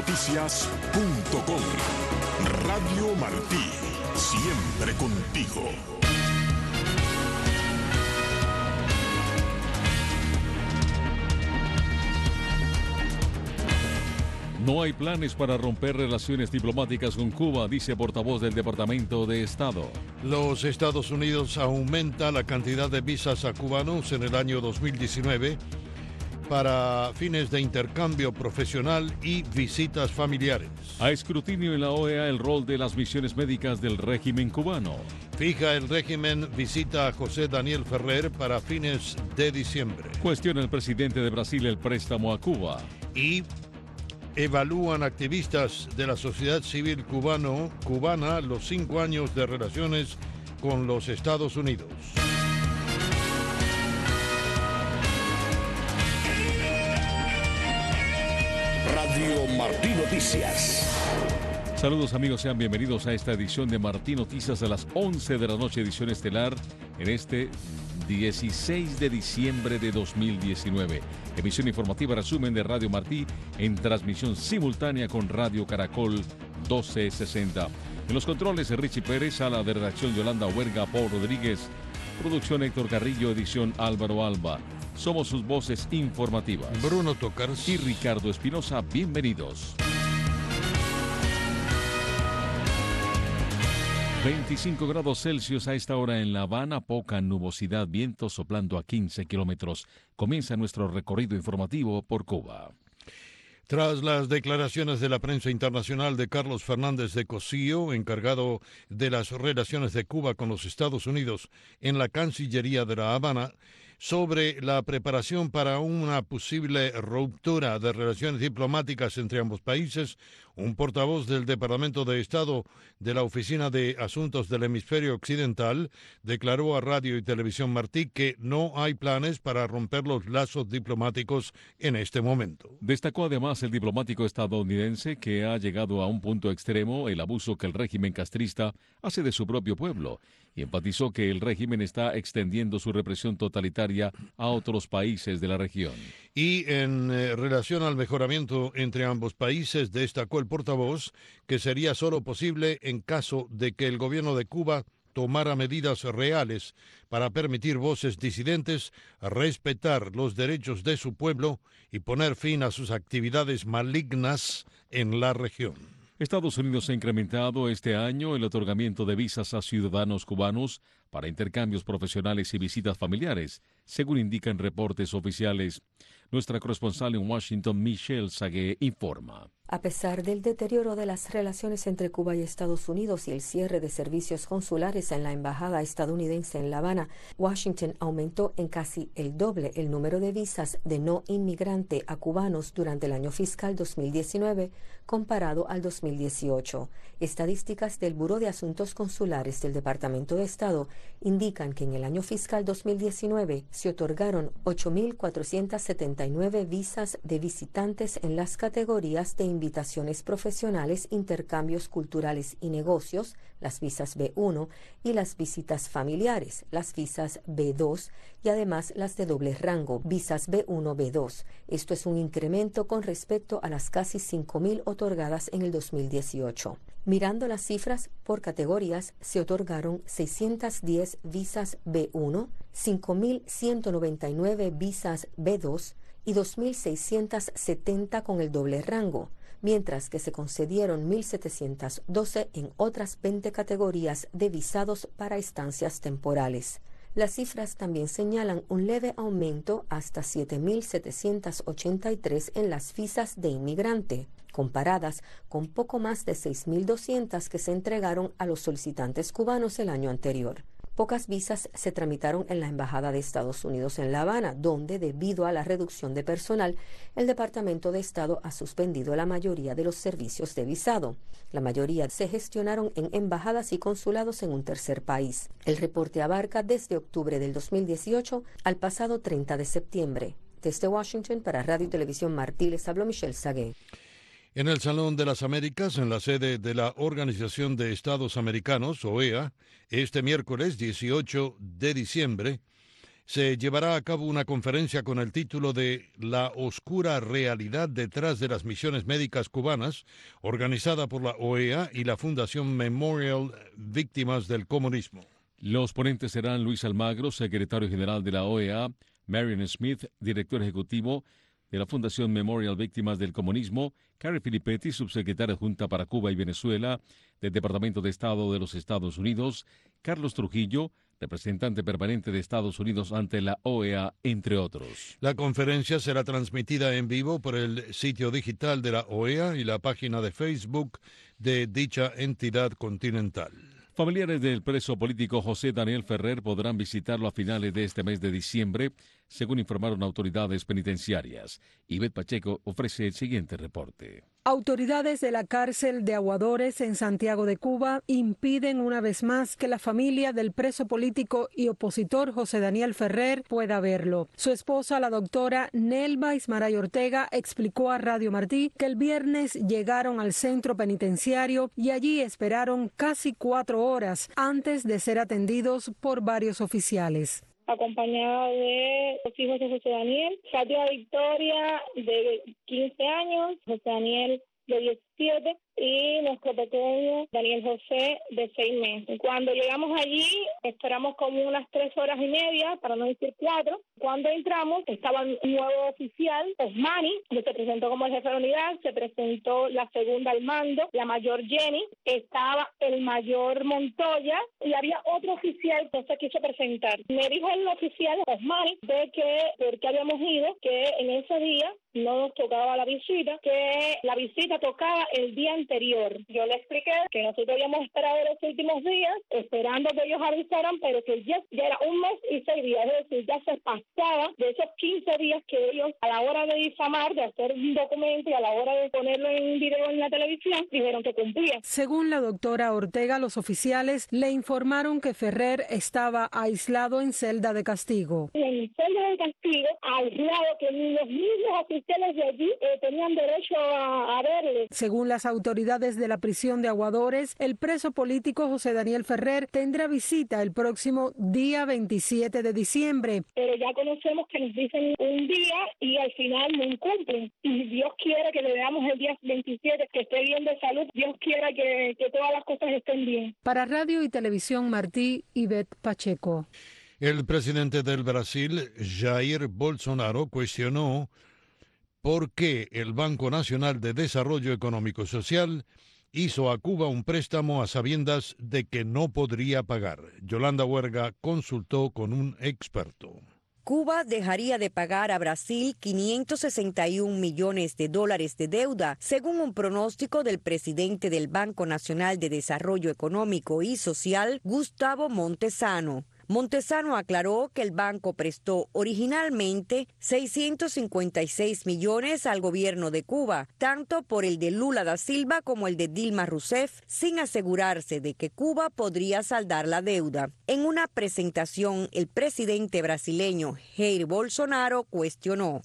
martinoticias.com. Radio Martí, siempre contigo. No hay planes para romper relaciones diplomáticas con Cuba, dice portavoz del Departamento de Estado. Los Estados Unidos aumenta la cantidad de visas a cubanos en el año 2019 para fines de intercambio profesional y visitas familiares. A escrutinio en la OEA el rol de las misiones médicas del régimen cubano. Fija el régimen visita a José Daniel Ferrer para fines de diciembre. Cuestiona el presidente de Brasil el préstamo a Cuba. Y evalúan activistas de la sociedad civil cubana los 5 años de relaciones con los Estados Unidos. Radio Martí Noticias. Saludos amigos, sean bienvenidos a esta edición de Martí Noticias a las 11 de la noche, edición estelar en este 16 de diciembre de 2019. Emisión informativa resumen de Radio Martí en transmisión simultánea con Radio Caracol 1260. En los controles Richie Pérez, sala de redacción Yolanda Huerga, Paul Rodríguez, producción Héctor Carrillo, edición Álvaro Alba. Somos sus voces informativas. Bruno Tocars y Ricardo Espinosa, bienvenidos. 25 grados Celsius a esta hora en La Habana, poca nubosidad, viento soplando a 15 kilómetros. Comienza nuestro recorrido informativo por Cuba. Tras las declaraciones de la prensa internacional de Carlos Fernández de Cosío, encargado de las relaciones de Cuba con los Estados Unidos en la Cancillería de La Habana, sobre la preparación para una posible ruptura de relaciones diplomáticas entre ambos países, un portavoz del Departamento de Estado de la Oficina de Asuntos del Hemisferio Occidental declaró a Radio y Televisión Martí que no hay planes para romper los lazos diplomáticos en este momento. Destacó además el diplomático estadounidense que ha llegado a un punto extremo el abuso que el régimen castrista hace de su propio pueblo y enfatizó que el régimen está extendiendo su represión totalitaria a otros países de la región. Y en relación al mejoramiento entre ambos países, destacó el portavoz que sería solo posible en caso de que el gobierno de Cuba tomara medidas reales para permitir voces disidentes, respetar los derechos de su pueblo y poner fin a sus actividades malignas en la región. Estados Unidos ha incrementado este año el otorgamiento de visas a ciudadanos cubanos para intercambios profesionales y visitas familiares, según indican reportes oficiales. Nuestra corresponsal en Washington, Michelle Sagué, informa. A pesar del deterioro de las relaciones entre Cuba y Estados Unidos y el cierre de servicios consulares en la embajada estadounidense en La Habana, Washington aumentó en casi el doble el número de visas de no inmigrante a cubanos durante el año fiscal 2019 comparado al 2018. Estadísticas del Buró de Asuntos Consulares del Departamento de Estado indican que en el año fiscal 2019 se otorgaron 8.479 visas de visitantes en las categorías de invitaciones profesionales, intercambios culturales y negocios, las visas B1, y las visitas familiares, las visas B2, y además las de doble rango, visas B1, B2. Esto es un incremento con respecto a las casi 5.000 otorgadas en el 2018. Mirando las cifras por categorías, se otorgaron 610 visas B1, 5.199 visas B2 y 2.670 con el doble rango, mientras que se concedieron 1.712 en otras 20 categorías de visados para estancias temporales. Las cifras también señalan un leve aumento hasta 7.783 en las visas de inmigrante, comparadas con poco más de 6.200 que se entregaron a los solicitantes cubanos el año anterior. Pocas visas se tramitaron en la Embajada de Estados Unidos en La Habana, donde, debido a la reducción de personal, el Departamento de Estado ha suspendido la mayoría de los servicios de visado. La mayoría se gestionaron en embajadas y consulados en un tercer país. El reporte abarca desde octubre del 2018 al pasado 30 de septiembre. Desde Washington, para Radio y Televisión Martí, les habló Michelle Sagué. En el Salón de las Américas, en la sede de la Organización de Estados Americanos, OEA, este miércoles 18 de diciembre, se llevará a cabo una conferencia con el título de La oscura realidad detrás de las misiones médicas cubanas, organizada por la OEA y la Fundación Memorial Víctimas del Comunismo. Los ponentes serán Luis Almagro, secretario general de la OEA, Marion Smith, director ejecutivo de la Fundación Memorial Víctimas del Comunismo, Carrie Filippetti, subsecretaria adjunta para Cuba y Venezuela del Departamento de Estado de los Estados Unidos, Carlos Trujillo, representante permanente de Estados Unidos ante la OEA, entre otros. La conferencia será transmitida en vivo por el sitio digital de la OEA y la página de Facebook de dicha entidad continental. Familiares del preso político José Daniel Ferrer podrán visitarlo a finales de este mes de diciembre, según informaron autoridades penitenciarias. Ivette Pacheco ofrece el siguiente reporte. Autoridades de la cárcel de Aguadores en Santiago de Cuba impiden una vez más que la familia del preso político y opositor José Daniel Ferrer pueda verlo. Su esposa, la doctora Nelva Ismaray Ortega, explicó a Radio Martí que el viernes llegaron al centro penitenciario y allí esperaron casi 4 horas antes de ser atendidos por varios oficiales. Acompañada de los hijos de José Daniel, Katia Victoria, de 15 años, José Daniel, de 17, y nuestro pequeño Daniel José, de 6 meses. Cuando llegamos allí, esperamos como unas 3 horas y media, para no decir 4. Cuando entramos, estaba un nuevo oficial, Osmani, que se presentó como el jefe de la unidad, se presentó la segunda al mando, la mayor Jenny, estaba el mayor Montoya, y había otro oficial que se quiso presentar. Me dijo el oficial, Osmani, de que porque habíamos ido, que en ese día no nos tocaba la visita, que la visita tocaba el día anterior. Yo le expliqué que nosotros habíamos esperado los últimos días, esperando que ellos avisaran, pero que ya era 1 mes y 6 días, es decir, ya se pasaba de esos 15 días que ellos, a la hora de difamar, de hacer un documento y a la hora de ponerlo en video en la televisión, dijeron que cumplía. Según la doctora Ortega, los oficiales le informaron que Ferrer estaba aislado en celda de castigo. En celda de castigo, aislado, que ni los mismos oficiales de allí tenían derecho a verle. Según las autoridades de la prisión de Aguadores, el preso político José Daniel Ferrer tendrá visita el próximo día 27 de diciembre. Pero ya conocemos que nos dicen un día y al final no cumplen. Y Dios quiera que le veamos el día 27, que esté bien de salud. Dios quiera que todas las cosas estén bien. Para Radio y Televisión Martí, Ivette Pacheco. El presidente del Brasil, Jair Bolsonaro, cuestionó por qué el Banco Nacional de Desarrollo Económico y Social hizo a Cuba un préstamo a sabiendas de que no podría pagar. Yolanda Huerga consultó con un experto. Cuba dejaría de pagar a Brasil 561 millones de dólares de deuda, según un pronóstico del presidente del Banco Nacional de Desarrollo Económico y Social, Gustavo Montesano. Montesano aclaró que el banco prestó originalmente 656 millones al gobierno de Cuba, tanto por el de Lula da Silva como el de Dilma Rousseff, sin asegurarse de que Cuba podría saldar la deuda. En una presentación, el presidente brasileño Jair Bolsonaro cuestionó.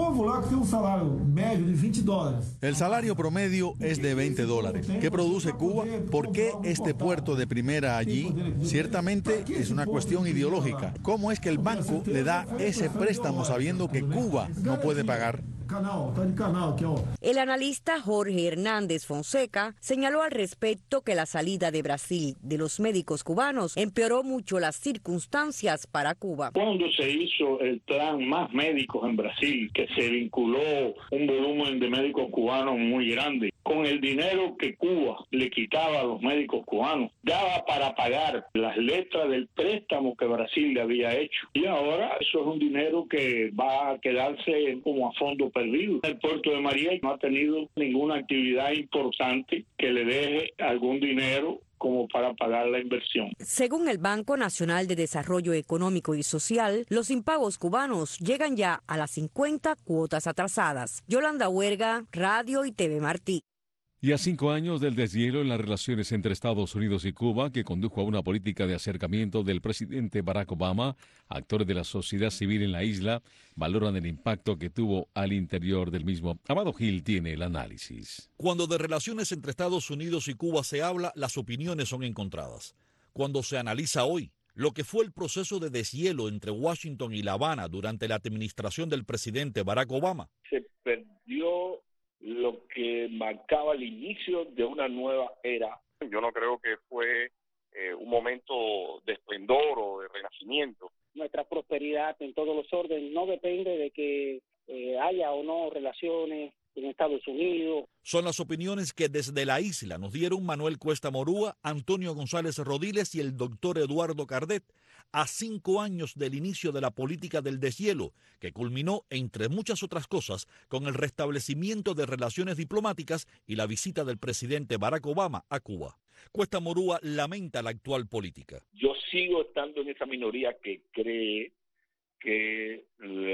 El salario promedio es de $20. ¿Qué produce Cuba? ¿Por qué este puerto de primera allí? Ciertamente es una cuestión ideológica. ¿Cómo es que el banco le da ese préstamo sabiendo que Cuba no puede pagar? El analista Jorge Hernández Fonseca señaló al respecto que la salida de Brasil de los médicos cubanos empeoró mucho las circunstancias para Cuba. Cuando se hizo el plan Más Médicos en Brasil, que se vinculó un volumen de médicos cubanos muy grande, con el dinero que Cuba le quitaba a los médicos cubanos, daba para pagar las letras del préstamo que Brasil le había hecho. Y ahora eso es un dinero que va a quedarse como a fondo perdido. El puerto de María no ha tenido ninguna actividad importante que le deje algún dinero como para pagar la inversión. Según el Banco Nacional de Desarrollo Económico y Social, los impagos cubanos llegan ya a las 50 cuotas atrasadas. Yolanda Huerga, Radio y TV Martí. Y a 5 años del deshielo en las relaciones entre Estados Unidos y Cuba, que condujo a una política de acercamiento del presidente Barack Obama, actores de la sociedad civil en la isla valoran el impacto que tuvo al interior del mismo. Amado Gil tiene el análisis. Cuando de relaciones entre Estados Unidos y Cuba se habla, las opiniones son encontradas. Cuando se analiza hoy, lo que fue el proceso de deshielo entre Washington y La Habana durante la administración del presidente Barack Obama. Se perdió lo que marcaba el inicio de una nueva era. Yo no creo que fue un momento de esplendor o de renacimiento. Nuestra prosperidad en todos los órdenes no depende de que haya o no relaciones en Estados Unidos. Son las opiniones que desde la isla nos dieron Manuel Cuesta Morúa, Antonio González Rodiles y el doctor Eduardo Cardet, a 5 años del inicio de la política del deshielo, que culminó, entre muchas otras cosas, con el restablecimiento de relaciones diplomáticas y la visita del presidente Barack Obama a Cuba. Cuesta Morúa lamenta la actual política. Yo sigo estando en esa minoría que cree que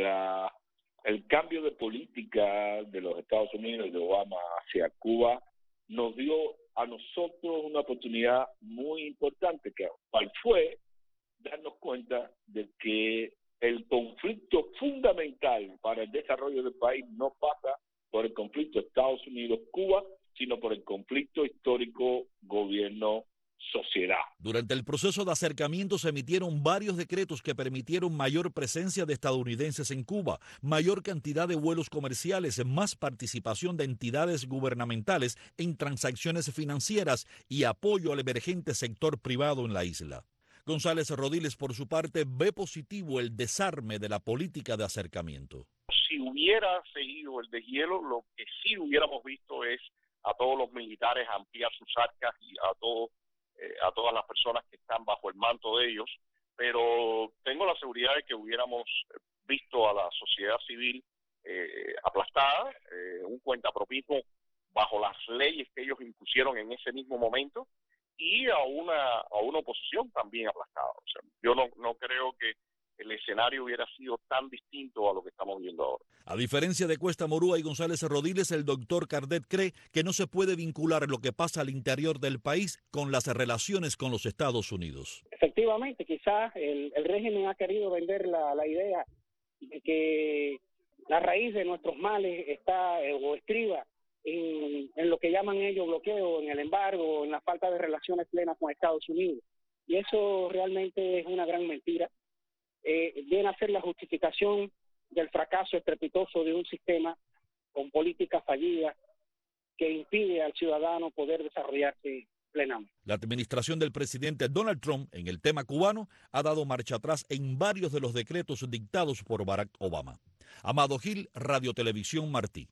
el cambio de política de los Estados Unidos y de Obama hacia Cuba nos dio a nosotros una oportunidad muy importante, cual fue darnos cuenta de que el conflicto fundamental para el desarrollo del país no pasa por el conflicto Estados Unidos-Cuba, sino por el conflicto histórico gobierno-sociedad. Durante el proceso de acercamiento se emitieron varios decretos que permitieron mayor presencia de estadounidenses en Cuba, mayor cantidad de vuelos comerciales, más participación de entidades gubernamentales en transacciones financieras y apoyo al emergente sector privado en la isla. González Rodiles, por su parte, ve positivo el desarme de la política de acercamiento. Si hubiera seguido el deshielo, lo que sí hubiéramos visto es a todos los militares ampliar sus arcas y a todas las personas que están bajo el manto de ellos, pero tengo la seguridad de que hubiéramos visto a la sociedad civil aplastada, un cuentapropismo bajo las leyes que ellos impusieron en ese mismo momento, y a una oposición también aplastada. O sea, yo no creo que el escenario hubiera sido tan distinto a lo que estamos viendo ahora. A diferencia de Cuesta Morúa y González Rodiles, el doctor Cardet cree que no se puede vincular lo que pasa al interior del país con las relaciones con los Estados Unidos. Efectivamente, quizás el régimen ha querido vender la idea de que la raíz de nuestros males está o estriba en lo que llaman ellos bloqueo, en el embargo, en la falta de relaciones plenas con Estados Unidos. Y eso realmente es una gran mentira. Viene a ser la justificación del fracaso estrepitoso de un sistema con políticas fallidas que impide al ciudadano poder desarrollarse plenamente. La administración del presidente Donald Trump en el tema cubano ha dado marcha atrás en varios de los decretos dictados por Barack Obama. Amado Gil, Radio Televisión Martí.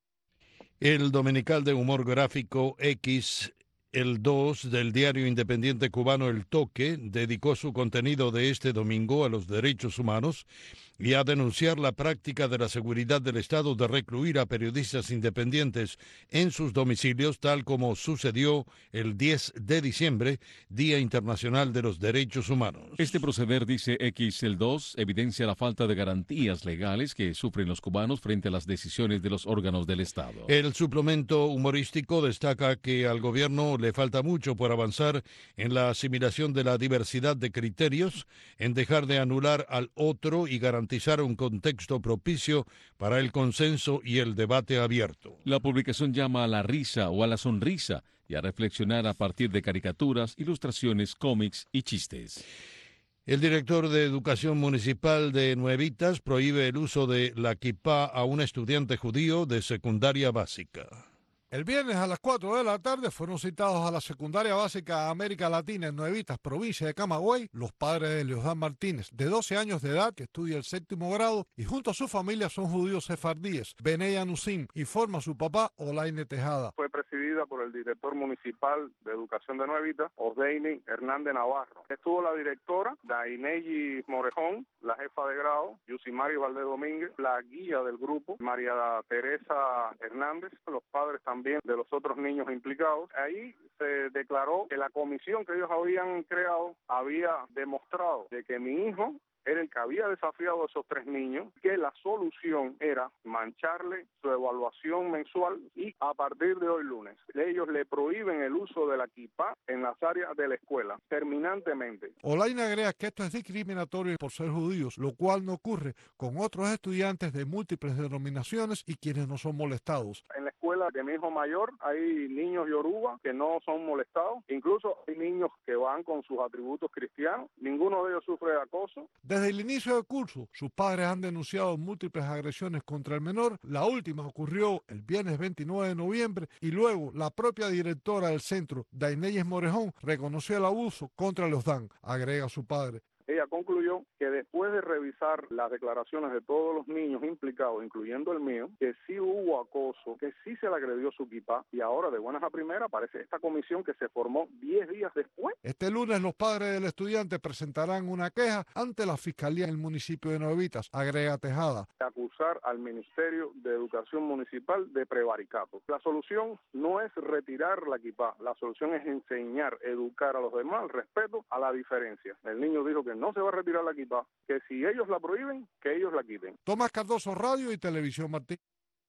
El dominical de humor gráfico X, el 2 del diario independiente cubano El Toque, dedicó su contenido de este domingo a los derechos humanos y a denunciar la práctica de la seguridad del Estado de recluir a periodistas independientes en sus domicilios, tal como sucedió el 10 de diciembre, Día Internacional de los Derechos Humanos. Este proceder, dice X el 2, evidencia la falta de garantías legales que sufren los cubanos frente a las decisiones de los órganos del Estado. El suplemento humorístico destaca que al gobierno le falta mucho por avanzar en la asimilación de la diversidad de criterios, en dejar de anular al otro y garantizar un contexto propicio para el consenso y el debate abierto. La publicación llama a la risa o a la sonrisa y a reflexionar a partir de caricaturas, ilustraciones, cómics y chistes. El director de Educación Municipal de Nuevitas prohíbe el uso de la kipá a un estudiante judío de secundaria básica. El viernes a las 4 de la tarde fueron citados a la secundaria básica América Latina en Nuevitas, provincia de Camagüey, los padres de Leosdán Martínez, de 12 años de edad, que estudia el 7º grado, y junto a su familia son judíos sefardíes. Beney Anusim, informa a su papá, Olaine Tejada. Fue presidida por el director municipal de Educación de Nuevitas, Osdeini Hernández Navarro. Estuvo la directora, Daineyi Morejón, la jefa de grado, Yusimari Valdés Domínguez, la guía del grupo, María Teresa Hernández, los padres también de los otros niños implicados. Ahí se declaró que la comisión que ellos habían creado había demostrado de que mi hijo era el que había desafiado a esos 3 niños, que la solución era mancharle su evaluación mensual y a partir de hoy lunes, ellos le prohíben el uso de la kipá en las áreas de la escuela, terminantemente. Olaine agrega que esto es discriminatorio por ser judíos, lo cual no ocurre con otros estudiantes de múltiples denominaciones y quienes no son molestados. En la escuela escuela de mi hijo mayor hay niños yoruba que no son molestados, incluso hay niños que van con sus atributos cristianos, ninguno de ellos sufre de acoso. Desde el inicio del curso, sus padres han denunciado múltiples agresiones contra el menor. La última ocurrió el viernes 29 de noviembre y luego la propia directora del centro, Daineyes Morejón, reconoció el abuso contra Leosdan, agrega su padre. Ella concluyó que después de revisar las declaraciones de todos los niños implicados, incluyendo el mío, que sí hubo acoso, que sí se le agredió su kipá, y ahora de buenas a primeras aparece esta comisión que se formó 10 días después. Este lunes los padres del estudiante presentarán una queja ante la Fiscalía en el municipio de Nuevitas, agrega Tejada. Acusar al Ministerio de Educación Municipal de prevaricato. La solución no es retirar la kipá, la solución es enseñar, educar a los demás al respeto a la diferencia. El niño dijo que no se va a retirar la kipá, que si ellos la prohíben, que ellos la quiten. Tomás Cardoso, Radio y Televisión Martín.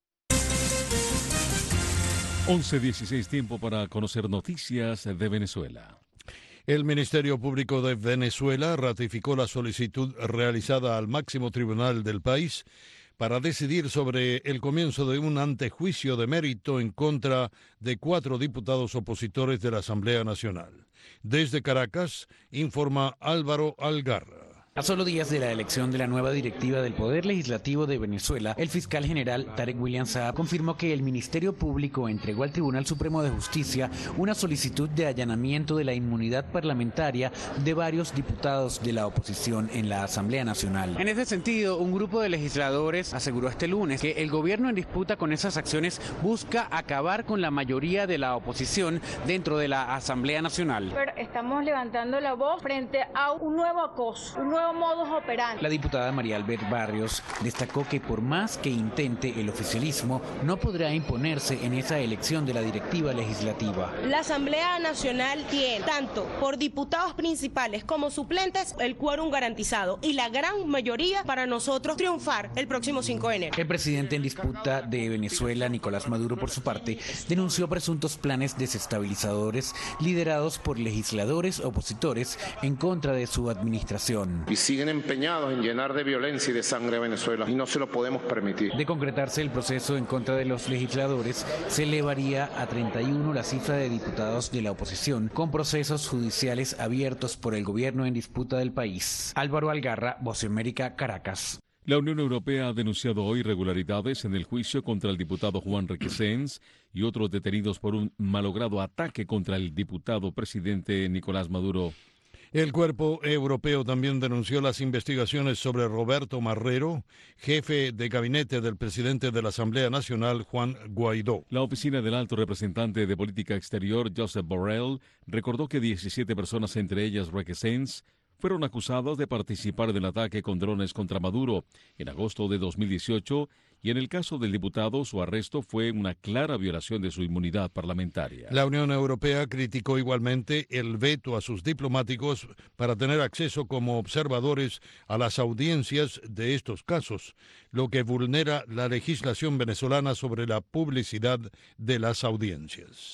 11:16, tiempo para conocer noticias de Venezuela. El Ministerio Público de Venezuela ratificó la solicitud realizada al máximo tribunal del país para decidir sobre el comienzo de un antejuicio de mérito en contra de 4 diputados opositores de la Asamblea Nacional. Desde Caracas, informa Álvaro Algarra. A solo días de la elección de la nueva directiva del Poder Legislativo de Venezuela, el fiscal general Tarek William Saab confirmó que el Ministerio Público entregó al Tribunal Supremo de Justicia una solicitud de allanamiento de la inmunidad parlamentaria de varios diputados de la oposición en la Asamblea Nacional. En ese sentido, un grupo de legisladores aseguró este lunes que el gobierno en disputa con esas acciones busca acabar con la mayoría de la oposición dentro de la Asamblea Nacional. Pero estamos levantando la voz frente a un nuevo acoso, un nuevo modus operandi. La diputada María Albert Barrios destacó que por más que intente el oficialismo, no podrá imponerse en esa elección de la directiva legislativa. La Asamblea Nacional tiene, tanto por diputados principales como suplentes, el quórum garantizado y la gran mayoría para nosotros triunfar el próximo 5 de enero. El presidente en disputa de Venezuela, Nicolás Maduro, por su parte, denunció presuntos planes desestabilizadores liderados por legisladores opositores en contra de su administración. Y siguen empeñados en llenar de violencia y de sangre a Venezuela y no se lo podemos permitir. De concretarse el proceso en contra de los legisladores, se elevaría a 31 la cifra de diputados de la oposición con procesos judiciales abiertos por el gobierno en disputa del país. Álvaro Algarra, Voz de América, Caracas. La Unión Europea ha denunciado hoy irregularidades en el juicio contra el diputado Juan Requesens y otros detenidos por un malogrado ataque contra el diputado presidente Nicolás Maduro. El cuerpo europeo también denunció las investigaciones sobre Roberto Marrero, jefe de gabinete del presidente de la Asamblea Nacional, Juan Guaidó. La oficina del alto representante de política exterior, Josep Borrell, recordó que 17 personas, entre ellas Requesens, fueron acusados de participar del ataque con drones contra Maduro en agosto de 2018 y en el caso del diputado su arresto fue una clara violación de su inmunidad parlamentaria. La Unión Europea criticó igualmente el veto a sus diplomáticos para tener acceso como observadores a las audiencias de estos casos, lo que vulnera la legislación venezolana sobre la publicidad de las audiencias.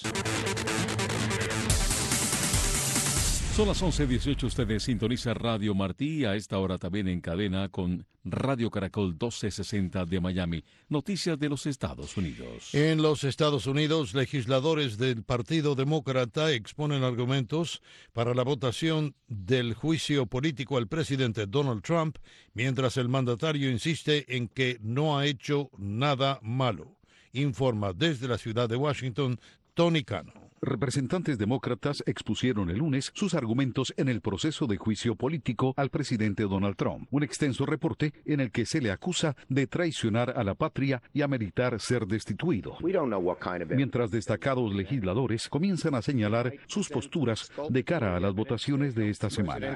Son las 11:18, ustedes sintoniza Radio Martí, a esta hora también en cadena con Radio Caracol 1260 de Miami. Noticias de los Estados Unidos. En los Estados Unidos, legisladores del Partido Demócrata exponen argumentos para la votación del juicio político al presidente Donald Trump, mientras el mandatario insiste en que no ha hecho nada malo. Informa desde la ciudad de Washington, Tony Cano. Representantes demócratas expusieron el lunes sus argumentos en el proceso de juicio político al presidente Donald Trump, un extenso reporte en el que se le acusa de traicionar a la patria y ameritar ser destituido. Mientras destacados legisladores comienzan a señalar sus posturas de cara a las votaciones de esta semana.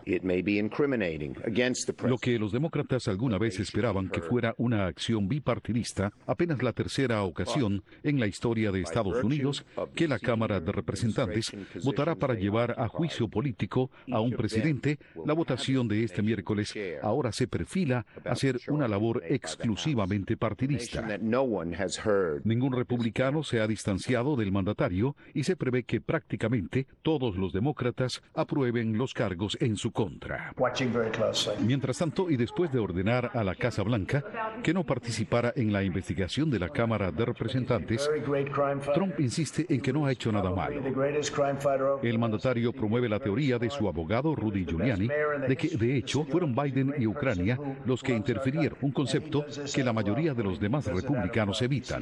Lo que los demócratas alguna vez esperaban que fuera una acción bipartidista, apenas la tercera ocasión en la historia de Estados Unidos que la Cámara de Representantes votará para llevar a juicio político a un presidente. La votación de este miércoles ahora se perfila a ser una labor exclusivamente partidista. Ningún republicano se ha distanciado del mandatario y se prevé que prácticamente todos los demócratas aprueben los cargos en su contra. Mientras tanto, y después de ordenar a la Casa Blanca que no participara en la investigación de la Cámara de Representantes, Trump insiste en que no ha hecho nada malo. El mandatario promueve la teoría de su abogado Rudy Giuliani de que, de hecho, fueron Biden y Ucrania los que interfirieron, un concepto que la mayoría de los demás republicanos evitan.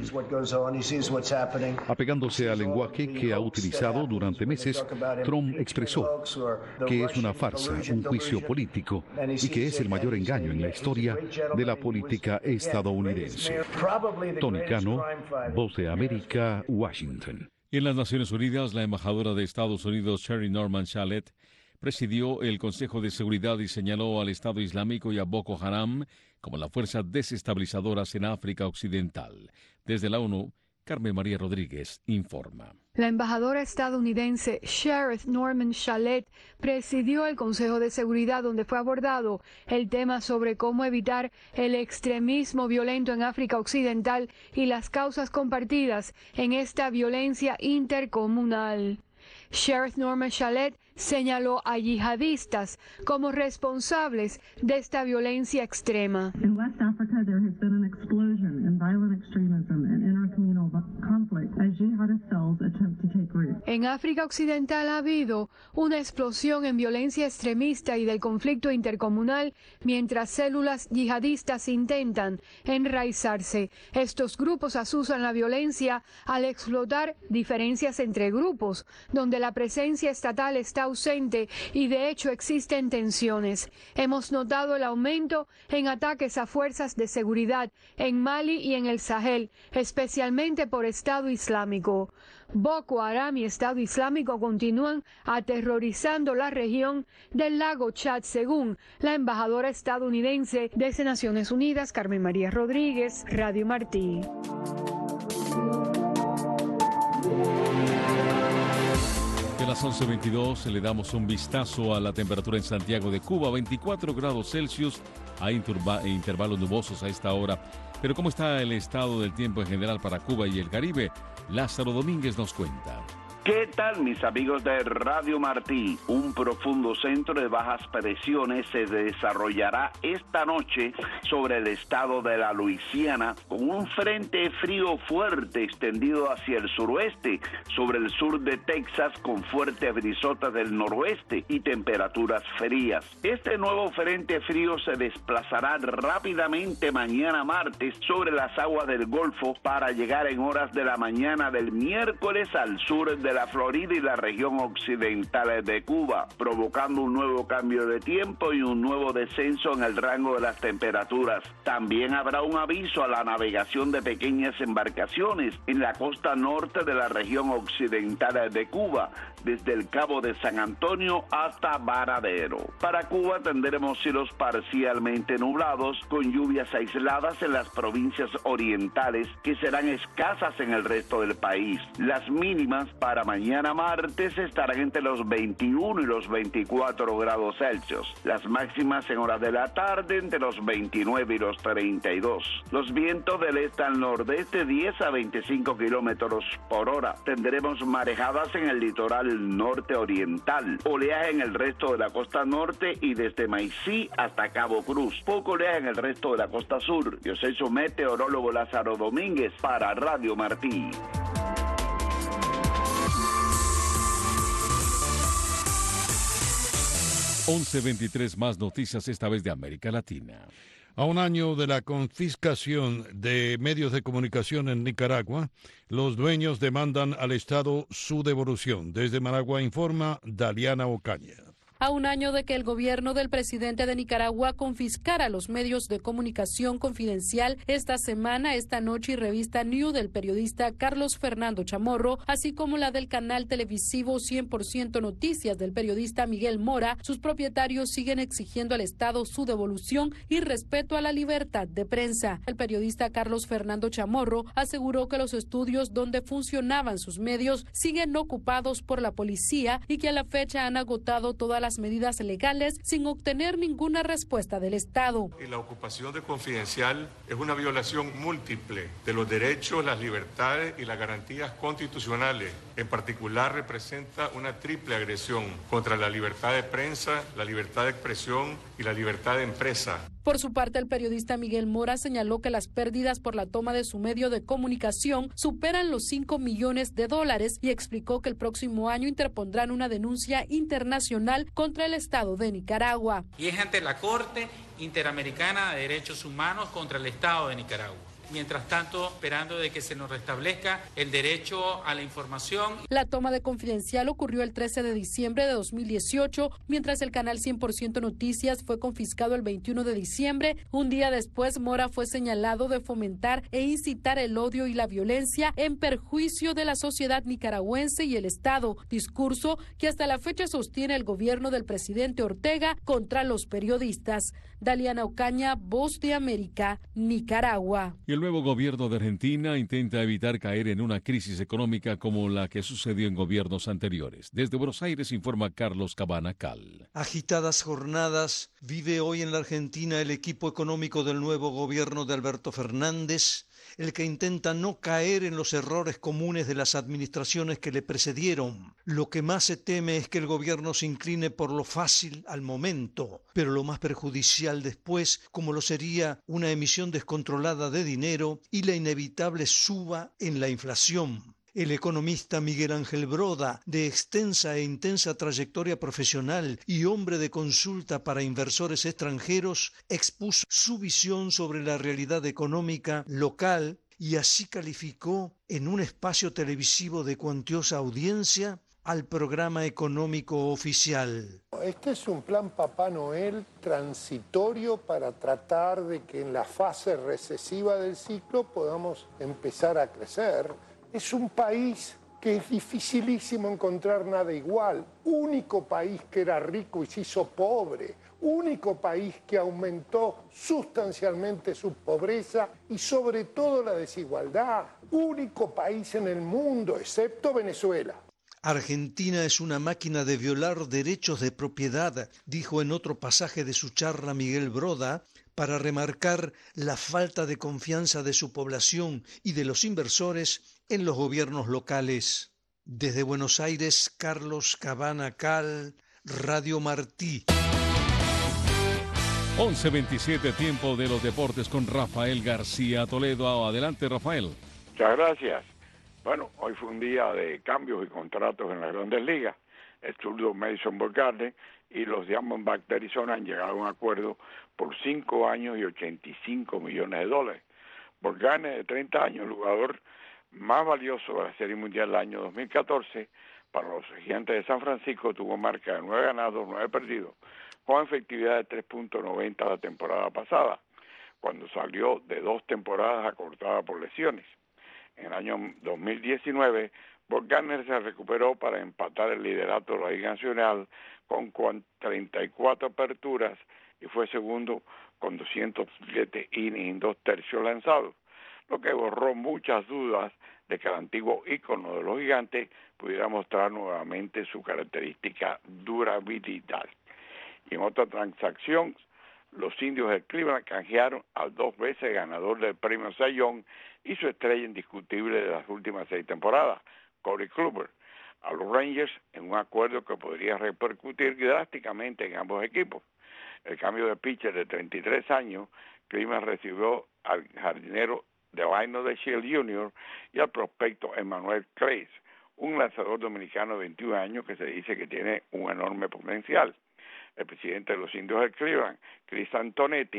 Apegándose al lenguaje que ha utilizado durante meses, Trump expresó que es una farsa, un juicio político y que es el mayor engaño en la historia de la política estadounidense. Tony Cano, Voz de América, Washington. En las Naciones Unidas, la embajadora de Estados Unidos, Sherry Norman Shalet, presidió el Consejo de Seguridad y señaló al Estado Islámico y a Boko Haram como las fuerzas desestabilizadoras en África Occidental. Desde la ONU, Carmen María Rodríguez informa. La embajadora estadounidense Sherry Norman Shalet presidió el Consejo de Seguridad, donde fue abordado el tema sobre cómo evitar el extremismo violento en África Occidental y las causas compartidas en esta violencia intercomunal. Sherry Norman Shalet señaló a yihadistas como responsables de esta violencia extrema. In West Africa, there has been an explosion in violent extremism and intercommunal conflict as jihadist cells attempt to take root. En África Occidental ha habido una explosión en violencia extremista y del conflicto intercomunal mientras células yihadistas intentan enraizarse. Estos grupos asusan la violencia al explotar diferencias entre grupos, donde la presencia estatal está ausente y de hecho existen tensiones. Hemos notado el aumento en ataques a fuerzas de seguridad en Mali y en el Sahel, especialmente por Estado Islámico. Boko Haram y Estado Islámico continúan aterrorizando la región del lago Chad, según la embajadora estadounidense desde Naciones Unidas, Carmen María Rodríguez, Radio Martí. A las 11:22 le damos un vistazo a la temperatura en Santiago de Cuba, 24 grados Celsius, hay intervalos nubosos a esta hora. Pero ¿cómo está el estado del tiempo en general para Cuba y el Caribe? Lázaro Domínguez nos cuenta. ¿Qué tal, mis amigos de Radio Martí? Un profundo centro de bajas presiones se desarrollará esta noche sobre el estado de la Luisiana con un frente frío fuerte extendido hacia el suroeste, sobre el sur de Texas con fuertes brisotas del noroeste y temperaturas frías. Este nuevo frente frío se desplazará rápidamente mañana martes sobre las aguas del Golfo para llegar en horas de la mañana del miércoles al sur de la Florida y la región occidental de Cuba, provocando un nuevo cambio de tiempo y un nuevo descenso en el rango de las temperaturas. También habrá un aviso a la navegación de pequeñas embarcaciones en la costa norte de la región occidental de Cuba, desde el Cabo de San Antonio hasta Varadero. Para Cuba tendremos cielos parcialmente nublados con lluvias aisladas en las provincias orientales que serán escasas en el resto del país. Las mínimas para mañana martes estarán entre los 21 y los 24 grados Celsius. Las máximas en horas de la tarde entre los 29 y los 32. Los vientos del este al nordeste 10 a 25 kilómetros por hora. Tendremos marejadas en el litoral norte oriental. Oleaje en el resto de la costa norte y desde Maicí hasta Cabo Cruz. Poco oleaje en el resto de la costa sur. Yo soy su meteorólogo Lázaro Domínguez para Radio Martí. ...11:23 más noticias, esta vez de América Latina. A un año de la confiscación de medios de comunicación en Nicaragua, los dueños demandan al Estado su devolución. Desde Managua informa Daliana Ocaña. A un año de que el gobierno del presidente de Nicaragua confiscara los medios de comunicación confidencial, esta semana, Esta Noche y Revista New del periodista Carlos Fernando Chamorro, así como la del canal televisivo 100% Noticias del periodista Miguel Mora, sus propietarios siguen exigiendo al Estado su devolución y respeto a la libertad de prensa. El periodista Carlos Fernando Chamorro aseguró que los estudios donde funcionaban sus medios siguen ocupados por la policía y que a la fecha han agotado todas las medidas legales sin obtener ninguna respuesta del Estado. Y la ocupación de Confidencial es una violación múltiple de los derechos, las libertades y las garantías constitucionales. En particular, representa una triple agresión contra la libertad de prensa, la libertad de expresión y la libertad de empresa. Por su parte, el periodista Miguel Mora señaló que las pérdidas por la toma de su medio de comunicación superan los $5 millones y explicó que el próximo año interpondrán una denuncia internacional contra el Estado de Nicaragua. Y es ante la Corte Interamericana de Derechos Humanos contra el Estado de Nicaragua. Mientras tanto, esperando de que se nos restablezca el derecho a la información. La toma de Confidencial ocurrió el 13 de diciembre de 2018, mientras el canal 100% Noticias fue confiscado el 21 de diciembre. Un día después, Mora fue señalado de fomentar e incitar el odio y la violencia en perjuicio de la sociedad nicaragüense y el Estado, discurso que hasta la fecha sostiene el gobierno del presidente Ortega contra los periodistas. Daliana Ocaña, Voz de América, Nicaragua. El nuevo gobierno de Argentina intenta evitar caer en una crisis económica como la que sucedió en gobiernos anteriores. Desde Buenos Aires informa Carlos Cabana Cal. Agitadas jornadas vive hoy en la Argentina el equipo económico del nuevo gobierno de Alberto Fernández, el que intenta no caer en los errores comunes de las administraciones que le precedieron. Lo que más se teme es que el gobierno se incline por lo fácil al momento, pero lo más perjudicial después, como lo sería una emisión descontrolada de dinero y la inevitable suba en la inflación. El economista Miguel Ángel Broda, de extensa e intensa trayectoria profesional y hombre de consulta para inversores extranjeros, expuso su visión sobre la realidad económica local y así calificó en un espacio televisivo de cuantiosa audiencia al programa económico oficial. Este es un plan Papá Noel transitorio para tratar de que en la fase recesiva del ciclo podamos empezar a crecer. Es un país que es dificilísimo encontrar nada igual. Único país que era rico y se hizo pobre. Único país que aumentó sustancialmente su pobreza y sobre todo la desigualdad. Único país en el mundo, excepto Venezuela. Argentina es una máquina de violar derechos de propiedad, dijo en otro pasaje de su charla Miguel Broda, para remarcar la falta de confianza de su población y de los inversores en los gobiernos locales. Desde Buenos Aires, Carlos Cabana Cal, Radio Martí. 11:27, tiempo de los deportes con Rafael García Toledo. Adelante, Rafael. Muchas gracias. Bueno, hoy fue un día de cambios y contratos en las Grandes Ligas. El zurdo Madison Bumgarner y los Diamondbacks de Arizona han llegado a un acuerdo por 5 años y $85 millones. Bumgarner, de 30 años, el jugador más valioso de la Serie Mundial del año 2014, para los Gigantes de San Francisco, tuvo marca de 9 ganados, 9 perdidos, con efectividad de 3.90 la temporada pasada, cuando salió de 2 temporadas acortadas por lesiones. En el año 2019, Bumgarner se recuperó para empatar el liderato de la Liga Nacional con 34 aperturas y fue segundo con 207 innings, 2 tercios lanzados, lo que borró muchas dudas de que el antiguo ícono de los Gigantes pudiera mostrar nuevamente su característica durabilidad. Y en otra transacción, los Indios de Cleveland canjearon al 2 veces ganador del premio Cy Young y su estrella indiscutible de las últimas 6 temporadas, Corey Kluber, a los Rangers en un acuerdo que podría repercutir drásticamente en ambos equipos. El cambio de pitcher de 33 años, Cleveland recibió al jardinero Delino de Shield Jr. y al prospecto Emmanuel Clays, un lanzador dominicano de 21 años que se dice que tiene un enorme potencial. El presidente de los Indios de Cleveland, Chris Antonetti,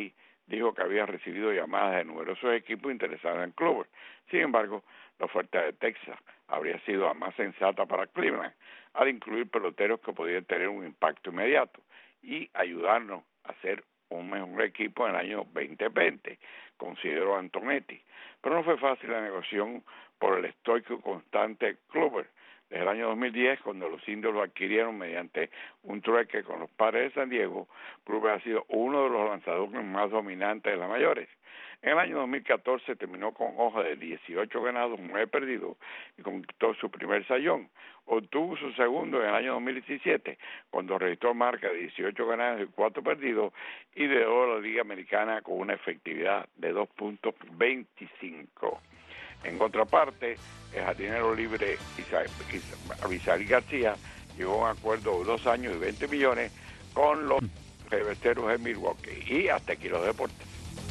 dijo que había recibido llamadas de numerosos equipos interesados en Clover. Sin embargo, la oferta de Texas habría sido la más sensata para Cleveland, al incluir peloteros que podían tener un impacto inmediato y ayudarnos a ser un mejor equipo en el año 2020, consideró Antonetti. Pero no fue fácil la negociación por el estoico constante Clover. Desde el año 2010, cuando los Indios lo adquirieron mediante un trueque con los Padres de San Diego, Clover ha sido uno de los lanzadores más dominantes de las mayores. En el año 2014 terminó con hoja de 18 ganados, 9 perdidos y conquistó su primer sayón. Obtuvo su segundo en el año 2017, cuando registró marca de 18 ganados y 4 perdidos y lideró la Liga Americana con una efectividad de 2.25. En contraparte, el jardinero libre Abisail García llegó a un acuerdo de 2 años y 20 millones con los cerveceros de Milwaukee. Y hasta aquí los deportes.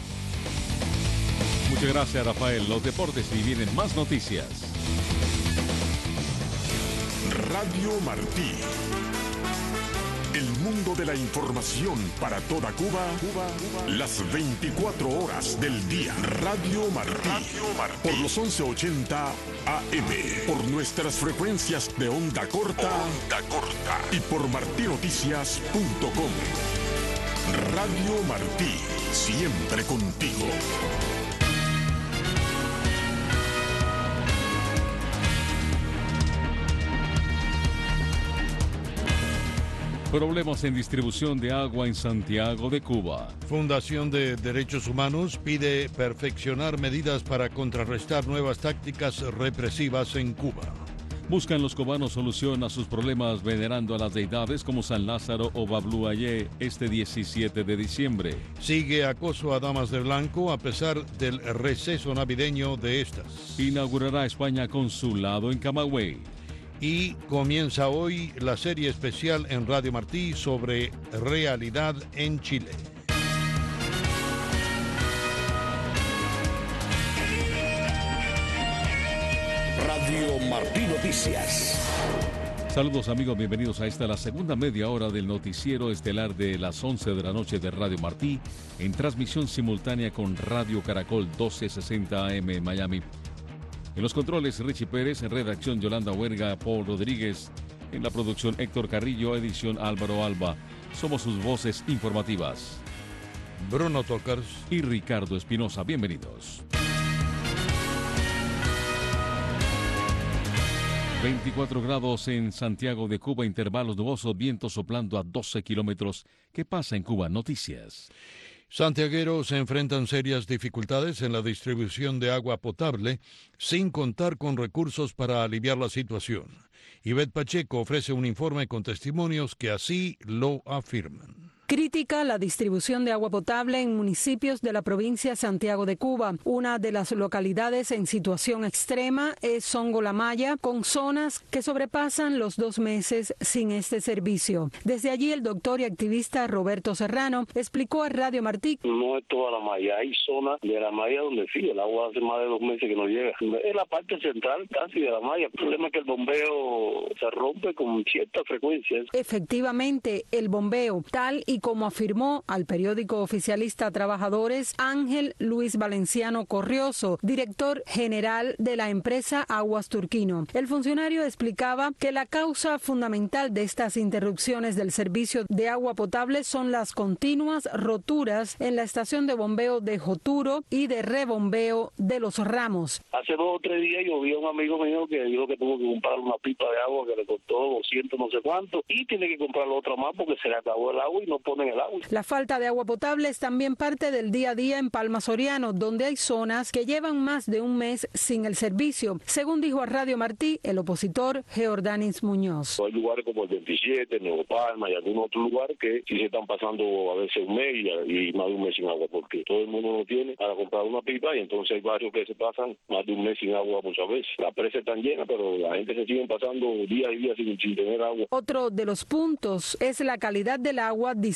Muchas gracias, Rafael. Los deportes y vienen más noticias. Radio Martí. El mundo de la información para toda Cuba, las 24 horas del día. Radio Martí. Por los 1180 AM. Por nuestras frecuencias de onda corta. Y por martinoticias.com. Radio Martí. Siempre contigo. Problemas en distribución de agua en Santiago de Cuba. Fundación de Derechos Humanos pide perfeccionar medidas para contrarrestar nuevas tácticas represivas en Cuba. Buscan los cubanos solución a sus problemas venerando a las deidades como San Lázaro o Bablu Ayé este 17 de diciembre. Sigue acoso a damas de blanco a pesar del receso navideño de estas. Inaugurará España consulado en Camagüey. Y comienza hoy la serie especial en Radio Martí sobre realidad en Chile. Radio Martí Noticias. Saludos amigos, bienvenidos a esta la segunda media hora del noticiero estelar de las 11 de la noche de Radio Martí, en transmisión simultánea con Radio Caracol 1260 AM en Miami. En los controles, Richie Pérez, en redacción Yolanda Huerga, Paul Rodríguez, en la producción Héctor Carrillo, edición Álvaro Alba. Somos sus voces informativas. Bruno Tokars y Ricardo Espinosa, bienvenidos. 24 grados en Santiago de Cuba, intervalos nubosos, viento soplando a 12 kilómetros. ¿Qué pasa en Cuba? Noticias. Santiagueros enfrentan serias dificultades en la distribución de agua potable sin contar con recursos para aliviar la situación. Ivette Pacheco ofrece un informe con testimonios que así lo afirman. Critica la distribución de agua potable en municipios de la provincia de Santiago de Cuba. Una de las localidades en situación extrema es Songolamaya, con zonas que sobrepasan los 2 meses sin este servicio. Desde allí, el doctor y activista Roberto Serrano explicó a Radio Martí. No es toda la malla, hay zonas de la malla donde sí, el agua hace más de 2 meses que no llega. Es la parte central casi de la malla. El problema es que el bombeo se rompe con cierta frecuencia. Efectivamente, el bombeo, tal y como afirmó al periódico oficialista Trabajadores Ángel Luis Valenciano Corrioso, director general de la empresa Aguas Turquino. El funcionario explicaba que la causa fundamental de estas interrupciones del servicio de agua potable son las continuas roturas en la estación de bombeo de Joturo y de rebombeo de Los Ramos. Hace 2 o 3 días yo vi a un amigo mío que dijo que tuvo que comprar una pipa de agua que le costó 200 no sé cuánto y tiene que comprar otra más porque se le acabó el agua y no ponen el agua. La falta de agua potable es también parte del día a día en Palma Soriano, donde hay zonas que llevan más de 1 mes sin el servicio, según dijo a Radio Martí el opositor Geordanis Muñoz. Hay lugares como el 27, Nuevo Palma y algunos otros lugares que sí se están pasando a veces 1 mes y más de 1 mes sin agua, porque todo el mundo no tiene para comprar una pipa y entonces hay barrios que se pasan más de 1 mes sin agua muchas veces. Las presas están llenas, pero la gente se sigue pasando día y día sin tener agua. Otro de los puntos es la calidad del agua disponible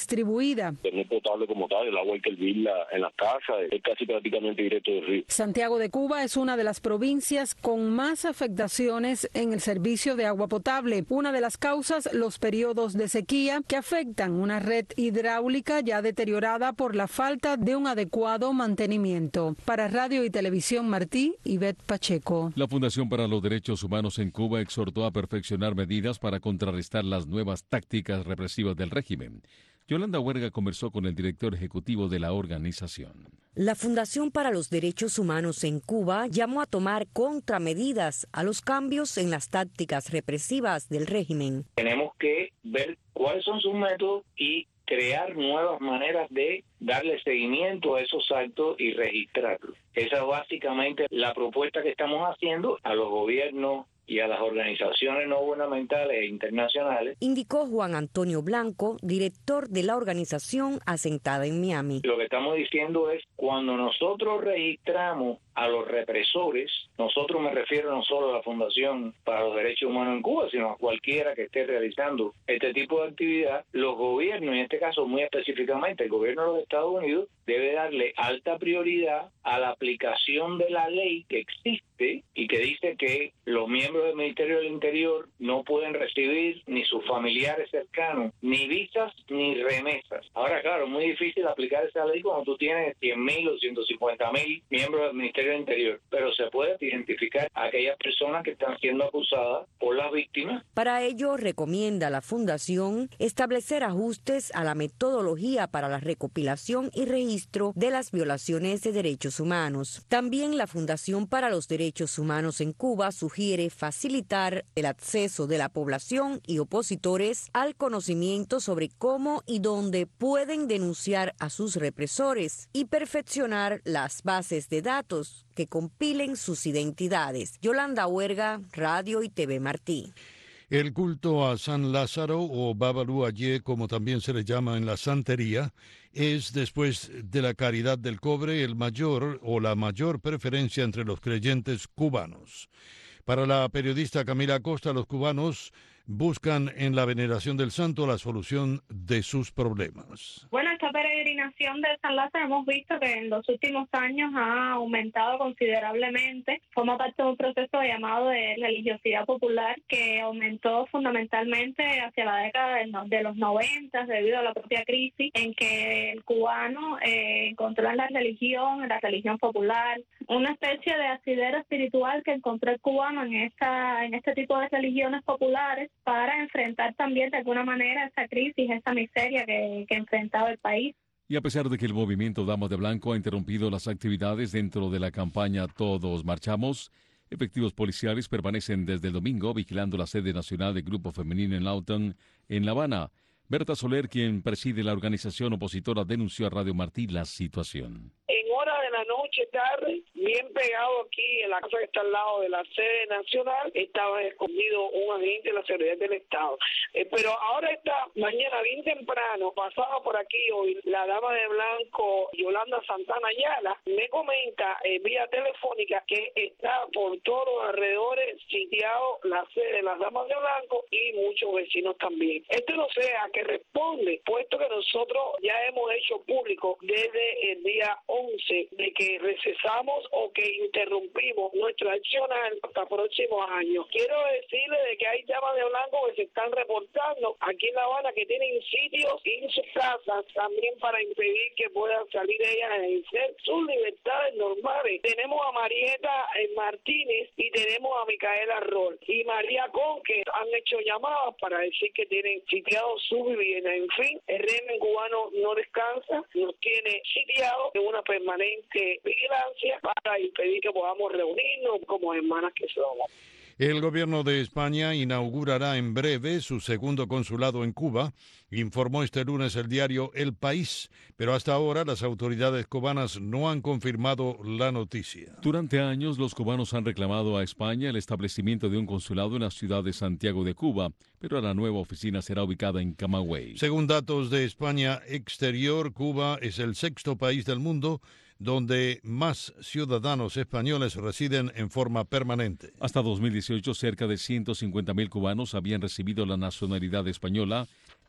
distribuida. No es potable como tal, el agua hay que hervirla en las casas, es casi prácticamente directo del río. Santiago de Cuba es una de las provincias con más afectaciones en el servicio de agua potable. Una de las causas, los periodos de sequía que afectan una red hidráulica ya deteriorada por la falta de un adecuado mantenimiento. Para Radio y Televisión Martí, Ivette Pacheco. La Fundación para los Derechos Humanos en Cuba exhortó a perfeccionar medidas para contrarrestar las nuevas tácticas represivas del régimen. Yolanda Huerga conversó con el director ejecutivo de la organización. La Fundación para los Derechos Humanos en Cuba llamó a tomar contramedidas a los cambios en las tácticas represivas del régimen. Tenemos que ver cuáles son sus métodos y crear nuevas maneras de darle seguimiento a esos actos y registrarlos. Esa es básicamente la propuesta que estamos haciendo a los gobiernos y a las organizaciones no gubernamentales e internacionales. Indicó Juan Antonio Blanco, director de la organización asentada en Miami. Lo que estamos diciendo es, cuando nosotros registramos a los represores, nosotros me refiero no solo a la Fundación para los Derechos Humanos en Cuba, sino a cualquiera que esté realizando este tipo de actividad, los gobiernos, en este caso muy específicamente el gobierno de los Estados Unidos, debe darle alta prioridad a la aplicación de la ley que existe y que dice que los miembros del Ministerio del Interior no pueden recibir ni sus familiares cercanos, ni visas ni remesas. Ahora, claro, es muy difícil aplicar esa ley cuando tú tienes 100.000 o 150.000 miembros del Ministerio del Interior, pero se puede identificar a aquellas personas que están siendo acusadas por las víctimas. Para ello, recomienda la Fundación establecer ajustes a la metodología para la recopilación y registro de las violaciones de derechos humanos. También la Fundación para los Derechos Humanos en Cuba sugiere facilitar el acceso de la población y opositores al conocimiento sobre cómo y dónde pueden denunciar a sus represores y perfeccionar las bases de datos que compilen sus identidades. Yolanda Huerga, Radio y TV Martí. El culto a San Lázaro, o Babalú Ayé, como también se le llama en la santería, es, después de la caridad del cobre, el mayor o la mayor preferencia entre los creyentes cubanos. Para la periodista Camila Acosta, los cubanos buscan en la veneración del santo la solución de sus problemas. Bueno, esta peregrinación de San Lázaro hemos visto que en los últimos años ha aumentado considerablemente. Forma parte de un proceso llamado de religiosidad popular que aumentó fundamentalmente hacia la década de los 90 debido a la propia crisis en que el cubano encontró en la religión popular, una especie de asidero espiritual que encontró el cubano en este tipo de religiones populares para enfrentar también de alguna manera esa crisis, esa miseria que enfrentaba el país. Y a pesar de que el movimiento Damas de Blanco ha interrumpido las actividades dentro de la campaña Todos Marchamos, efectivos policiales permanecen desde el domingo vigilando la sede nacional del Grupo Femenino en Lawton, en La Habana. Berta Soler, quien preside la organización opositora, denunció a Radio Martí la situación. En hora de la noche, tarde, bien pegado aquí en la casa que está al lado de la sede nacional, estaba escondido un agente de la seguridad del Estado. Pero ahora esta mañana, bien temprano, pasaba por aquí hoy la dama de blanco, Yolanda Santana Ayala, me comenta vía telefónica que está por todos los alrededores sitiado la sede de las damas de blanco y muchos vecinos también. Esto no sea que responde, puesto que nosotros ya hemos hecho público desde el día 11 de que recesamos o que interrumpimos nuestro accionar hasta próximos años. Quiero decirle de que hay damas de blanco que se están reportando aquí en La Habana que tienen sitios en sus casas también para impedir que puedan salir ellas a ejercer sus libertades normales. Tenemos a Marieta Martínez y tenemos a Micaela Rol y María Con, que han hecho llamadas para decir que tienen sitiado su vivienda. En fin, el régimen cubano no descansa, nos tiene sitiados en una permanente vigilancia para impedir que podamos reunirnos como hermanas que somos. El gobierno de España inaugurará en breve su segundo consulado en Cuba, informó este lunes el diario El País, pero hasta ahora las autoridades cubanas no han confirmado la noticia. Durante años, los cubanos han reclamado a España el establecimiento de un consulado en la ciudad de Santiago de Cuba, pero la nueva oficina será ubicada en Camagüey. Según datos de España Exterior, Cuba es el sexto país del mundo donde más ciudadanos españoles residen en forma permanente. Hasta 2018, cerca de 150.000 cubanos habían recibido la nacionalidad española,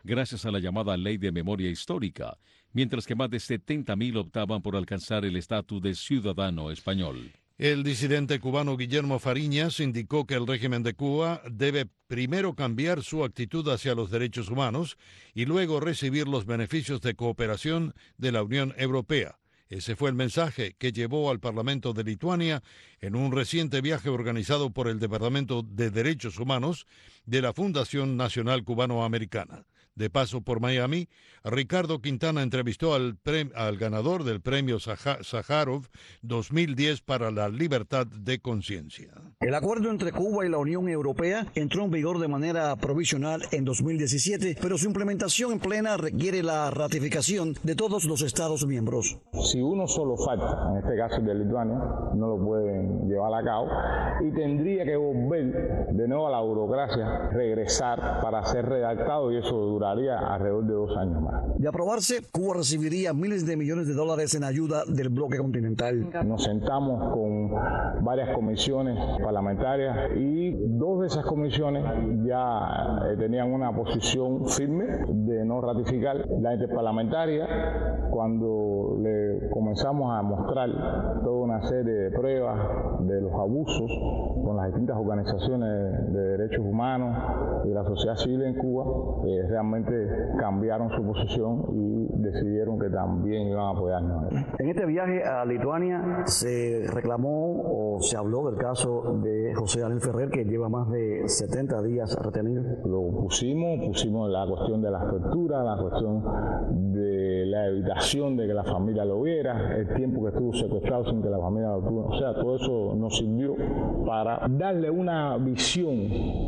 gracias a la llamada Ley de Memoria Histórica, mientras que más de 70.000 optaban por alcanzar el estatus de ciudadano español. El disidente cubano Guillermo Fariñas indicó que el régimen de Cuba debe primero cambiar su actitud hacia los derechos humanos y luego recibir los beneficios de cooperación de la Unión Europea. Ese fue el mensaje que llevó al Parlamento de Lituania en un reciente viaje organizado por el Departamento de Derechos Humanos de la Fundación Nacional Cubano-Americana. De paso por Miami, Ricardo Quintana entrevistó al ganador del premio Sájarov 2010 para la libertad de conciencia. El acuerdo entre Cuba y la Unión Europea entró en vigor de manera provisional en 2017, pero su implementación en plena requiere la ratificación de todos los Estados miembros. Si uno solo falta, en este caso de Lituania, no lo pueden llevar a cabo y tendría que volver de nuevo a la burocracia, regresar para ser redactado y eso duraría alrededor de 2 años más. De aprobarse, Cuba recibiría miles de millones de dólares en ayuda del bloque continental. Nos sentamos con varias comisiones parlamentarias y 2 de esas comisiones ya tenían una posición firme de no ratificar. La interparlamentaria, cuando le comenzamos a mostrar toda una serie de pruebas de los abusos con las distintas organizaciones de derechos humanos y de la sociedad civil en Cuba, realmente cambiaron su posición y decidieron que también iban a apoyarnos. En este viaje a Lituania se reclamó o se habló del caso de José Daniel Ferrer, que lleva más de 70 días retenido. Lo pusimos la cuestión de las torturas, la cuestión de la evitación de que la familia lo viera, el tiempo que estuvo secuestrado sin que la familia lo tuviera. O sea, todo eso nos sirvió para darle una visión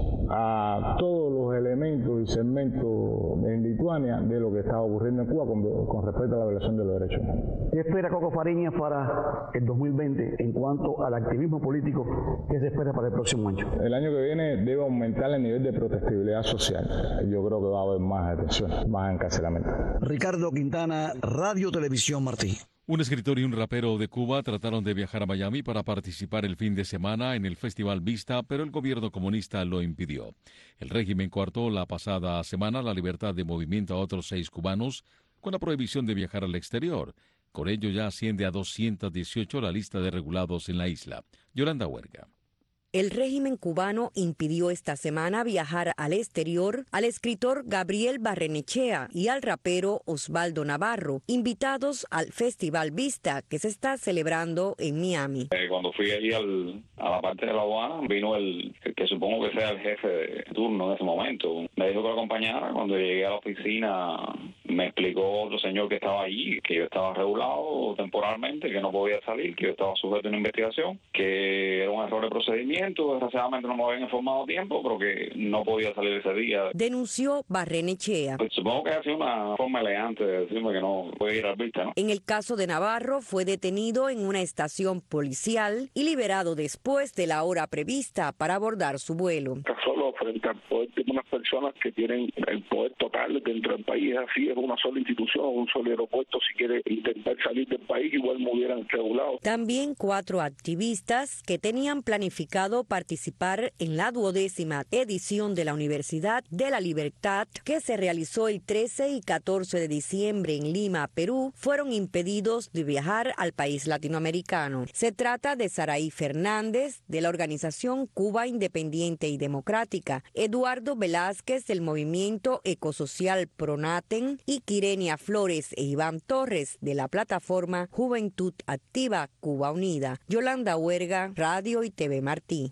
a todos los elementos y segmentos en Lituania de lo que estaba ocurriendo en Cuba con respecto a la violación de los derechos humanos. ¿Qué espera Coco Fariñas para el 2020 en cuanto al activismo político? ¿Qué se espera para el próximo año? El año que viene debe aumentar el nivel de protestibilidad social. Yo creo que va a haber más detenciones, más encarcelamiento. Ricardo Quintana, Radio Televisión Martí. Un escritor y un rapero de Cuba trataron de viajar a Miami para participar el fin de semana en el Festival Vista, pero el gobierno comunista lo impidió. El régimen coartó la pasada semana la libertad de movimiento a otros 6 cubanos con la prohibición de viajar al exterior. Con ello ya asciende a 218 la lista de regulados en la isla. Yolanda Huerga. El régimen cubano impidió esta semana viajar al exterior al escritor Gabriel Barrenechea y al rapero Osvaldo Navarro, invitados al Festival Vista, que se está celebrando en Miami. Cuando fui allí a la parte de la aduana, vino el que supongo que sea el jefe de turno en ese momento. Me dijo que lo acompañara. Cuando llegué a la oficina, me explicó otro señor que estaba allí, que yo estaba regulado temporalmente, que no podía salir, que yo estaba sujeto a una investigación, que era un error de procedimiento. Desgraciadamente no me habían informado a tiempo, pero que no podía salir ese día. Denunció Barrenechea. Pues supongo que ha sido una forma elegante de decirme que no puede ir al Vista, ¿no? En el caso de Navarro, fue detenido en una estación policial y liberado después de la hora prevista para abordar su vuelo. Solo frente al poder de unas personas que tienen el poder total dentro del país, así es una sola institución, un solo aeropuerto. Si quiere intentar salir del país, igual me hubieran regulado. También 4 activistas que tenían planificado participar en la 12ª edición de la Universidad de la Libertad, que se realizó el 13 y 14 de diciembre en Lima, Perú, fueron impedidos de viajar al país latinoamericano. Se trata de Saraí Fernández, de la organización Cuba Independiente y Democrática, Eduardo Velázquez, del movimiento ecosocial Pronaten, y Quirenia Flores e Iván Torres, de la plataforma Juventud Activa Cuba Unida. Yolanda Huerga, Radio y TV Martí.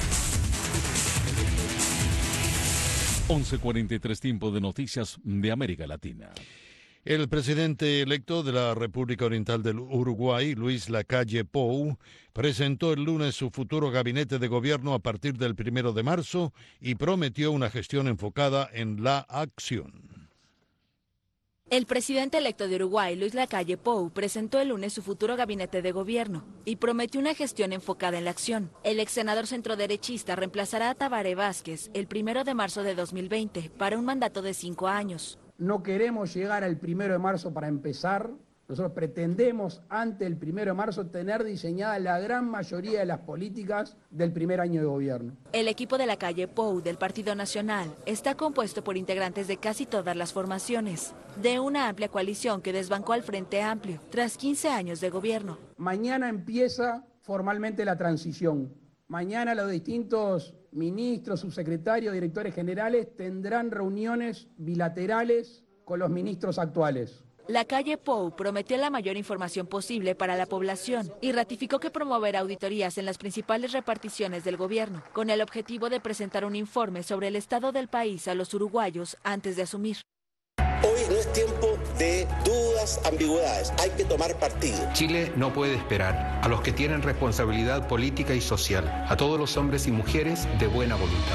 11:43, tiempo de noticias de América Latina. El presidente electo de la República Oriental del Uruguay, Luis Lacalle Pou, presentó el lunes su futuro gabinete de gobierno a partir del 1 de marzo y prometió una gestión enfocada en la acción. El presidente electo de Uruguay, Luis Lacalle Pou, presentó el lunes su futuro gabinete de gobierno y prometió una gestión enfocada en la acción. El ex senador centroderechista reemplazará a Tabaré Vázquez el 1 de marzo de 2020 para un mandato de 5 años. No queremos llegar al 1 de marzo para empezar Nosotros pretendemos, ante el 1 de marzo, tener diseñada la gran mayoría de las políticas del primer año de gobierno. El equipo de la calle Pou del Partido Nacional está compuesto por integrantes de casi todas las formaciones, de una amplia coalición que desbancó al Frente Amplio tras 15 años de gobierno. Mañana empieza formalmente la transición. Mañana los distintos ministros, subsecretarios, directores generales tendrán reuniones bilaterales con los ministros actuales. La calle Pou prometió la mayor información posible para la población y ratificó que promoverá auditorías en las principales reparticiones del gobierno, con el objetivo de presentar un informe sobre el estado del país a los uruguayos antes de asumir. Hoy no es tiempo de dudas, ambigüedades, hay que tomar partido. Chile no puede esperar a los que tienen responsabilidad política y social, a todos los hombres y mujeres de buena voluntad.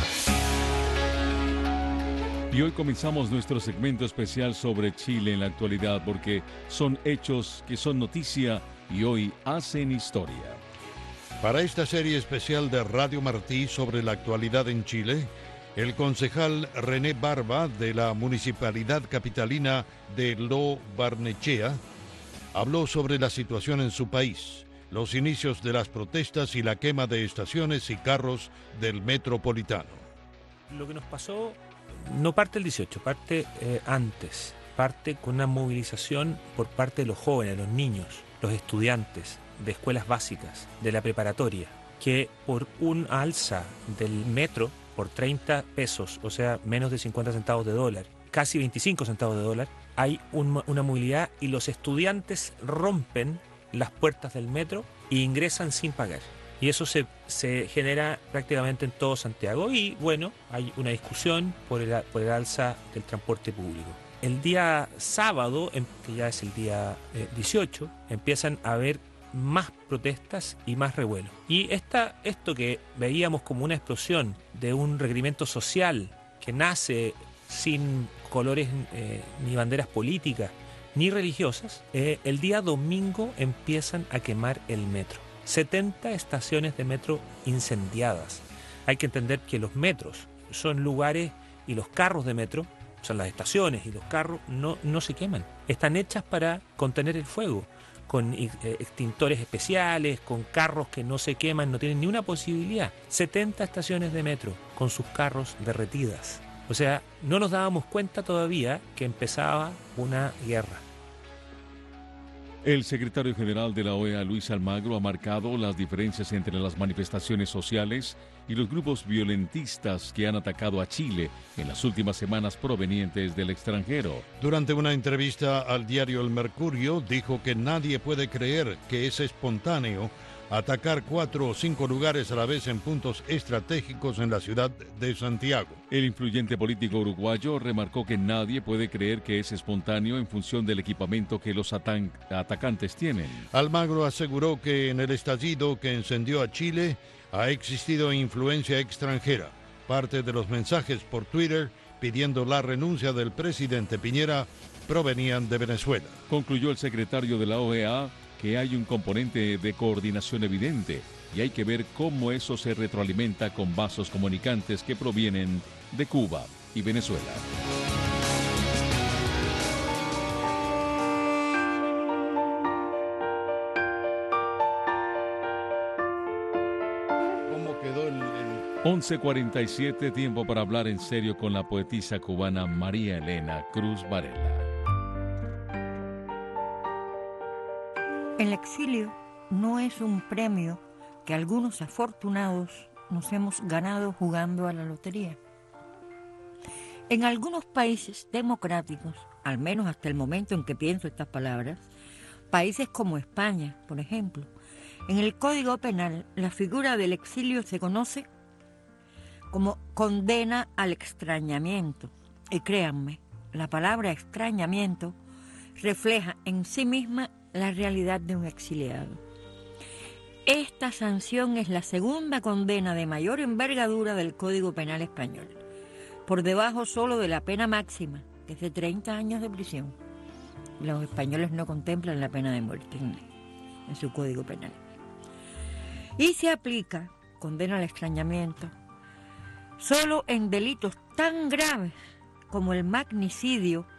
Y hoy comenzamos nuestro segmento especial sobre Chile en la actualidad porque son hechos que son noticia y hoy hacen historia. Para esta serie especial de Radio Martí sobre la actualidad en Chile, el concejal René Barba de la Municipalidad Capitalina de Lo Barnechea habló sobre la situación en su país, los inicios de las protestas y la quema de estaciones y carros del metropolitano. Lo que nos pasó no parte el 18, parte antes, parte con una movilización por parte de los jóvenes, los niños, los estudiantes de escuelas básicas, de la preparatoria, que por un alza del metro por 30 pesos, o sea, menos de 50 centavos de dólar, casi 25 centavos de dólar, hay una movilidad y los estudiantes rompen las puertas del metro e ingresan sin pagar. Y eso se genera prácticamente en todo Santiago y bueno, hay una discusión por el alza del transporte público. El día sábado, que ya es el día 18, empiezan a haber más protestas y más revuelo. Y esto que veíamos como una explosión de un requerimiento social que nace sin colores ni banderas políticas ni religiosas, el día domingo empiezan a quemar el metro. 70 estaciones de metro incendiadas. Hay que entender que los metros son lugares y los carros de metro, son las estaciones y los carros, no se queman. Están hechas para contener el fuego, con extintores especiales, con carros que no se queman, no tienen ni una posibilidad. 70 estaciones de metro con sus carros derretidas. O sea, no nos dábamos cuenta todavía que empezaba una guerra. El secretario general de la OEA, Luis Almagro, ha marcado las diferencias entre las manifestaciones sociales y los grupos violentistas que han atacado a Chile en las últimas semanas provenientes del extranjero. Durante una entrevista al diario El Mercurio, dijo que nadie puede creer que es espontáneo atacar 4 o 5 lugares a la vez en puntos estratégicos en la ciudad de Santiago. El influyente político uruguayo remarcó que nadie puede creer que es espontáneo en función del equipamiento que los atacantes tienen. Almagro aseguró que en el estallido que encendió a Chile ha existido influencia extranjera. Parte de los mensajes por Twitter pidiendo la renuncia del presidente Piñera provenían de Venezuela. Concluyó el secretario de la OEA que hay un componente de coordinación evidente y hay que ver cómo eso se retroalimenta con vasos comunicantes que provienen de Cuba y Venezuela. ¿Cómo quedó el 11:47, tiempo para hablar en serio con la poetisa cubana María Elena Cruz Varela. El exilio no es un premio que algunos afortunados nos hemos ganado jugando a la lotería. En algunos países democráticos, al menos hasta el momento en que pienso estas palabras, países como España, por ejemplo, en el Código Penal la figura del exilio se conoce como condena al extrañamiento. Y créanme, la palabra extrañamiento refleja en sí misma la realidad de un exiliado. Esta sanción es la segunda condena de mayor envergadura del Código Penal español, por debajo solo de la pena máxima, que es de 30 años de prisión. Los españoles no contemplan la pena de muerte en su Código Penal. Y se aplica, condena al extrañamiento, solo en delitos tan graves como el magnicidio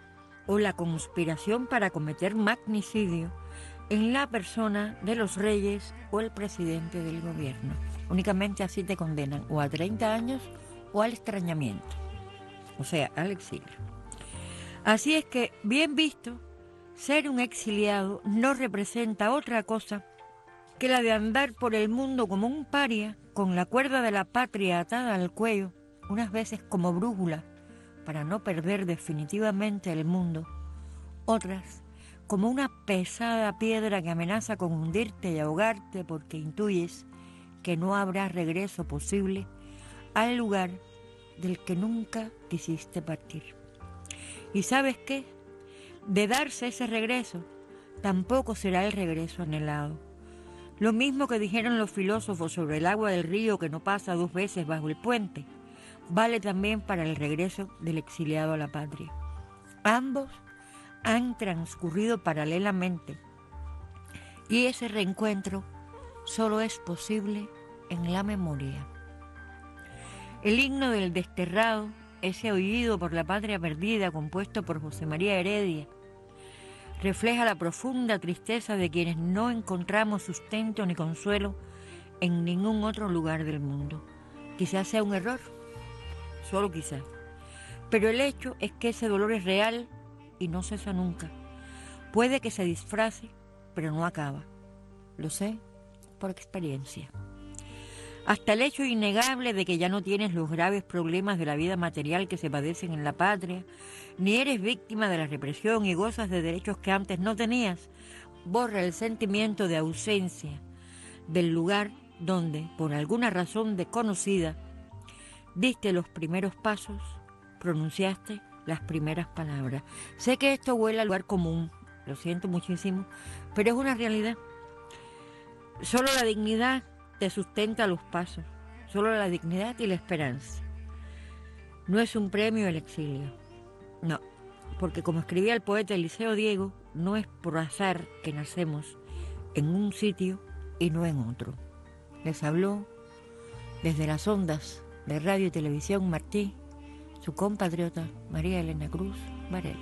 o la conspiración para cometer magnicidio en la persona de los reyes o el presidente del gobierno. Únicamente así te condenan o a 30 años o al extrañamiento, o sea, al exilio. Así es que, bien visto, ser un exiliado no representa otra cosa que la de andar por el mundo como un paria, con la cuerda de la patria atada al cuello, unas veces como brújula, para no perder definitivamente el mundo, otras como una pesada piedra que amenaza con hundirte y ahogarte porque intuyes que no habrá regreso posible al lugar del que nunca quisiste partir. ¿Y sabes qué? De darse ese regreso, tampoco será el regreso anhelado. Lo mismo que dijeron los filósofos sobre el agua del río que no pasa 2 veces bajo el puente, vale también para el regreso del exiliado a la patria. Ambos han transcurrido paralelamente y ese reencuentro solo es posible en la memoria. El himno del desterrado, ese oído por la patria perdida compuesto por José María Heredia, refleja la profunda tristeza de quienes no encontramos sustento ni consuelo en ningún otro lugar del mundo. Quizás sea un error, solo quizás, pero el hecho es que ese dolor es real y no cesa nunca. Puede que se disfrace, pero no acaba. Lo sé por experiencia. Hasta el hecho innegable de que ya no tienes los graves problemas de la vida material que se padecen en la patria, ni eres víctima de la represión y gozas de derechos que antes no tenías, borra el sentimiento de ausencia del lugar donde, por alguna razón desconocida, diste los primeros pasos, pronunciaste las primeras palabras. Sé que esto huele a lugar común, lo siento muchísimo, pero es una realidad. Solo la dignidad te sustenta los pasos, solo la dignidad y la esperanza. No es un premio el exilio, no, porque como escribía el poeta Eliseo Diego, no es por azar que nacemos en un sitio y no en otro. Les habló desde las ondas de Radio y Televisión Martí, su compatriota María Elena Cruz Varela.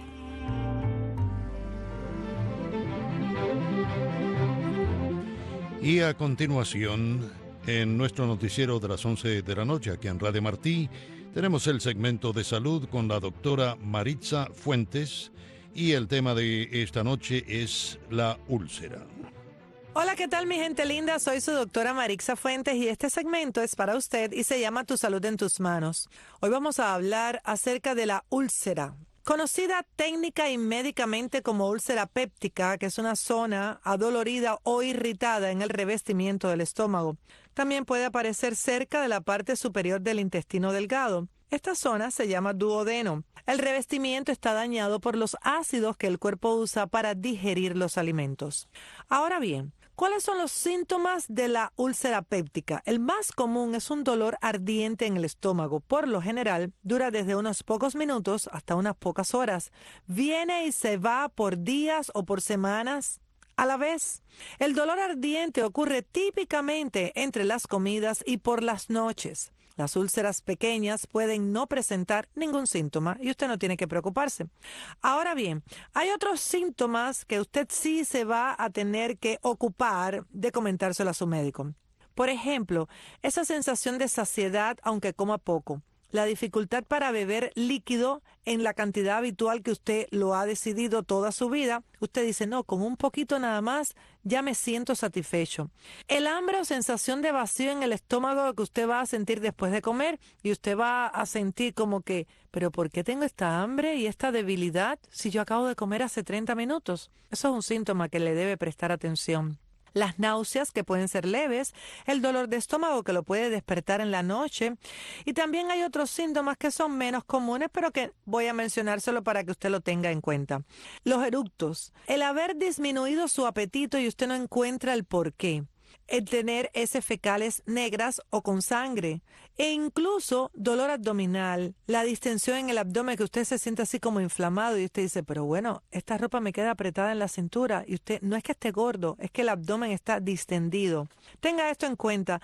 Y a continuación, en nuestro noticiero de las 11 de la noche, aquí en Radio Martí, tenemos el segmento de salud con la doctora Maritza Fuentes y el tema de esta noche es la úlcera. Hola, ¿qué tal mi gente linda? Soy su doctora Maritza Fuentes y este segmento es para usted y se llama Tu salud en tus manos. Hoy vamos a hablar acerca de la úlcera, conocida técnica y médicamente como úlcera péptica, que es una zona adolorida o irritada en el revestimiento del estómago. También puede aparecer cerca de la parte superior del intestino delgado. Esta zona se llama duodeno. El revestimiento está dañado por los ácidos que el cuerpo usa para digerir los alimentos. Ahora bien, ¿cuáles son los síntomas de la úlcera péptica? El más común es un dolor ardiente en el estómago. Por lo general, dura desde unos pocos minutos hasta unas pocas horas. Viene y se va por días o por semanas a la vez. El dolor ardiente ocurre típicamente entre las comidas y por las noches. Las úlceras pequeñas pueden no presentar ningún síntoma y usted no tiene que preocuparse. Ahora bien, hay otros síntomas que usted sí se va a tener que ocupar de comentárselo a su médico. Por ejemplo, esa sensación de saciedad aunque coma poco. La dificultad para beber líquido en la cantidad habitual que usted lo ha decidido toda su vida. Usted dice, no, con un poquito nada más ya me siento satisfecho. El hambre o sensación de vacío en el estómago que usted va a sentir después de comer y usted va a sentir como que, pero ¿por qué tengo esta hambre y esta debilidad si yo acabo de comer hace 30 minutos? Eso es un síntoma que le debe prestar atención. Las náuseas, que pueden ser leves, el dolor de estómago que lo puede despertar en la noche. Y también hay otros síntomas que son menos comunes, pero que voy a mencionárselo para que usted lo tenga en cuenta. Los eructos, el haber disminuido su apetito y usted no encuentra el por qué. El tener heces fecales negras o con sangre, e incluso dolor abdominal, la distensión en el abdomen, que usted se siente así como inflamado y usted dice, pero bueno, esta ropa me queda apretada en la cintura y usted no es que esté gordo, es que el abdomen está distendido. Tenga esto en cuenta.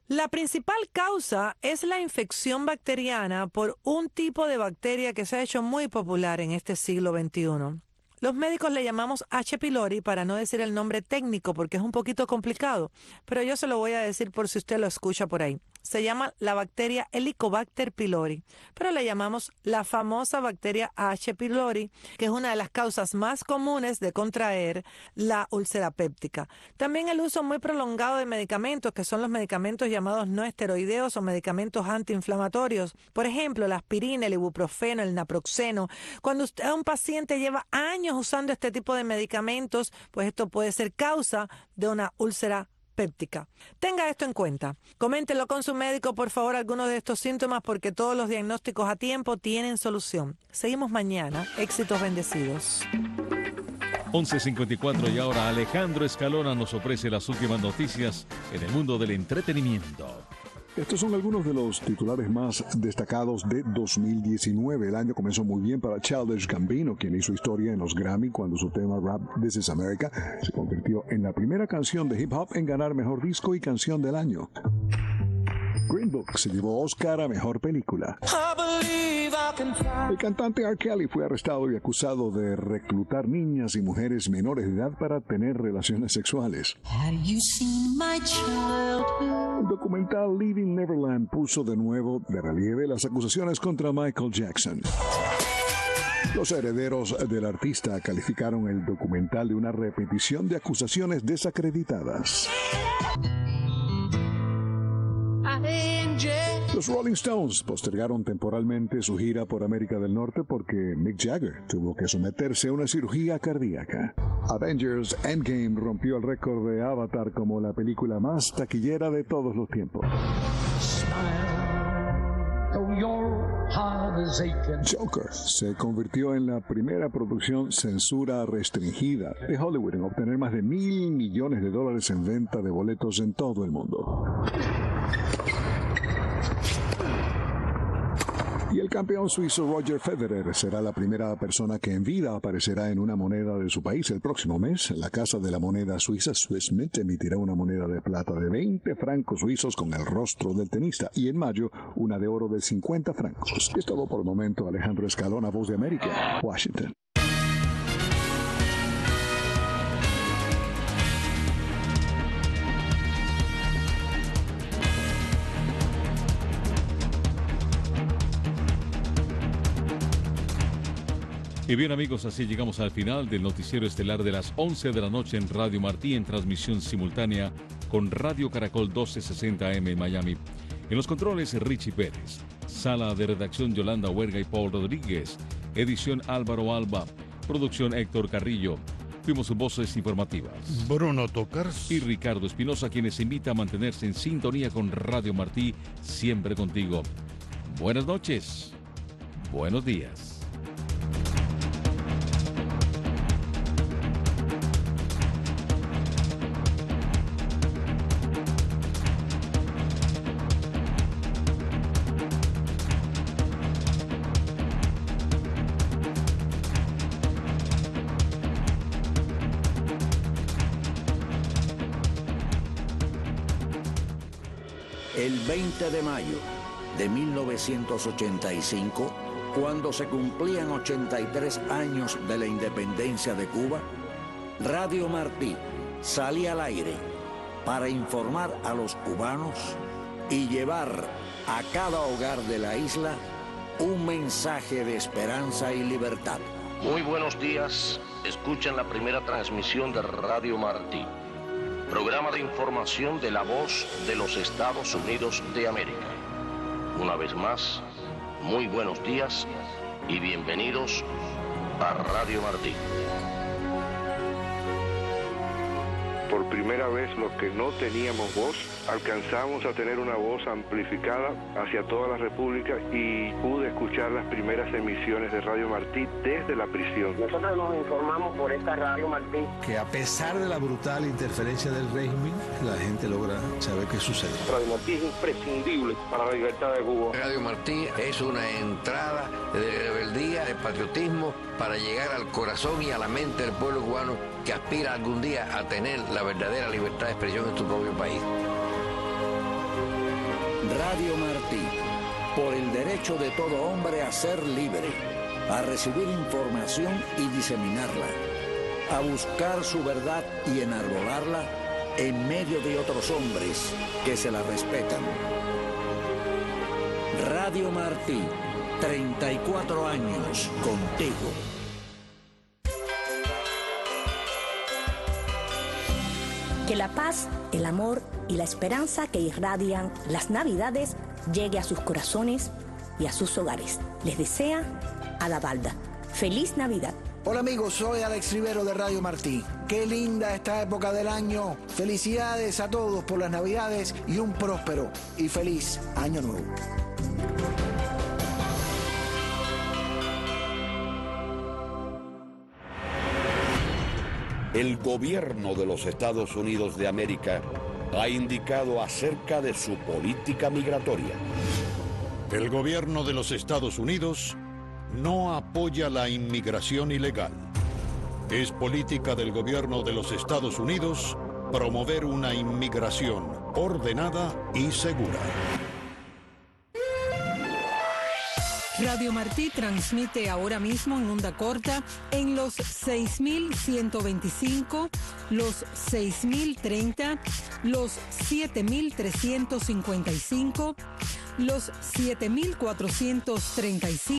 La principal causa es la infección bacteriana por un tipo de bacteria que se ha hecho muy popular en este siglo XXI. Los médicos le llamamos H. pylori para no decir el nombre técnico porque es un poquito complicado, pero yo se lo voy a decir por si usted lo escucha por ahí. Se llama la bacteria Helicobacter pylori, pero le llamamos la famosa bacteria H. pylori, que es una de las causas más comunes de contraer la úlcera péptica. También el uso muy prolongado de medicamentos, que son los medicamentos llamados no esteroideos o medicamentos antiinflamatorios. Por ejemplo, la aspirina, el ibuprofeno, el naproxeno. Cuando un paciente lleva años usando este tipo de medicamentos, pues esto puede ser causa de una úlcera péptica. Tenga esto en cuenta. Coméntelo con su médico, por favor, algunos de estos síntomas, porque todos los diagnósticos a tiempo tienen solución. Seguimos mañana. Éxitos bendecidos. 11:54 y ahora Alejandro Escalona nos ofrece las últimas noticias en el mundo del entretenimiento. Estos son algunos de los titulares más destacados de 2019. El año comenzó muy bien para Childish Gambino, quien hizo historia en los Grammy cuando su tema rap This Is America se convirtió en la primera canción de hip hop en ganar mejor disco y canción del año. Green Book se llevó Oscar a mejor película. El cantante R. Kelly fue arrestado y acusado de reclutar niñas y mujeres menores de edad para tener relaciones sexuales. El documental Leaving Neverland puso de nuevo de relieve las acusaciones contra Michael Jackson. Los herederos del artista calificaron el documental de una repetición de acusaciones desacreditadas. Los Rolling Stones postergaron temporalmente su gira por América del Norte porque Mick Jagger tuvo que someterse a una cirugía cardíaca. Avengers Endgame rompió el récord de Avatar como la película más taquillera de todos los tiempos. Joker se convirtió en la primera producción censura restringida de Hollywood en obtener más de $1,000 millones en venta de boletos en todo el mundo. Y el campeón suizo Roger Federer será la primera persona que en vida aparecerá en una moneda de su país. El próximo mes, la Casa de la Moneda Suiza, Swiss Mint, emitirá una moneda de plata de 20 francos suizos con el rostro del tenista. Y en mayo, una de oro de 50 francos. Es todo por el momento. Alejandro Escalona, Voz de América, Washington. Y bien amigos, así llegamos al final del noticiero estelar de las 11 de la noche en Radio Martí en transmisión simultánea con Radio Caracol 1260 AM en Miami. En los controles Richie Pérez, sala de redacción Yolanda Huerga y Paul Rodríguez, edición Álvaro Alba, producción Héctor Carrillo. Fuimos voces informativas Bruno Tocars y Ricardo Espinosa, quienes invita a mantenerse en sintonía con Radio Martí, siempre contigo. Buenas noches, buenos días. El 20 de mayo de 1985, cuando se cumplían 83 años de la independencia de Cuba, Radio Martí salía al aire para informar a los cubanos y llevar a cada hogar de la isla un mensaje de esperanza y libertad. Muy buenos días, escuchan la primera transmisión de Radio Martí, programa de información de la voz de los Estados Unidos de América. Una vez más, muy buenos días y bienvenidos a Radio Martí. Por primera vez, los que no teníamos voz, alcanzamos a tener una voz amplificada hacia toda la República y pude escuchar las primeras emisiones de Radio Martí desde la prisión. Nosotros nos informamos por esta Radio Martí. Que a pesar de la brutal interferencia del régimen, la gente logra saber qué sucede. Radio Martí es imprescindible para la libertad de Cuba. Radio Martí es una entrada de rebeldía, de patriotismo, para llegar al corazón y a la mente del pueblo cubano que aspira algún día a tener la verdadera libertad de expresión en su propio país. Radio Martí, por el derecho de todo hombre a ser libre, a recibir información y diseminarla, a buscar su verdad y enarbolarla en medio de otros hombres que se la respetan. Radio Martí, 34 años contigo. Que la paz, el amor y la esperanza que irradian las Navidades llegue a sus corazones y a sus hogares. Les desea Ada Balda. ¡Feliz Navidad! Hola amigos, soy Alex Rivero de Radio Martí. Qué linda esta época del año. Felicidades a todos por las Navidades y un próspero y feliz Año Nuevo. El gobierno de los Estados Unidos de América ha indicado acerca de su política migratoria. El gobierno de los Estados Unidos no apoya la inmigración ilegal. Es política del gobierno de los Estados Unidos promover una inmigración ordenada y segura. Radio Martí transmite ahora mismo en onda corta en los 6.125, los 6.030, los 7.355, los 7.435.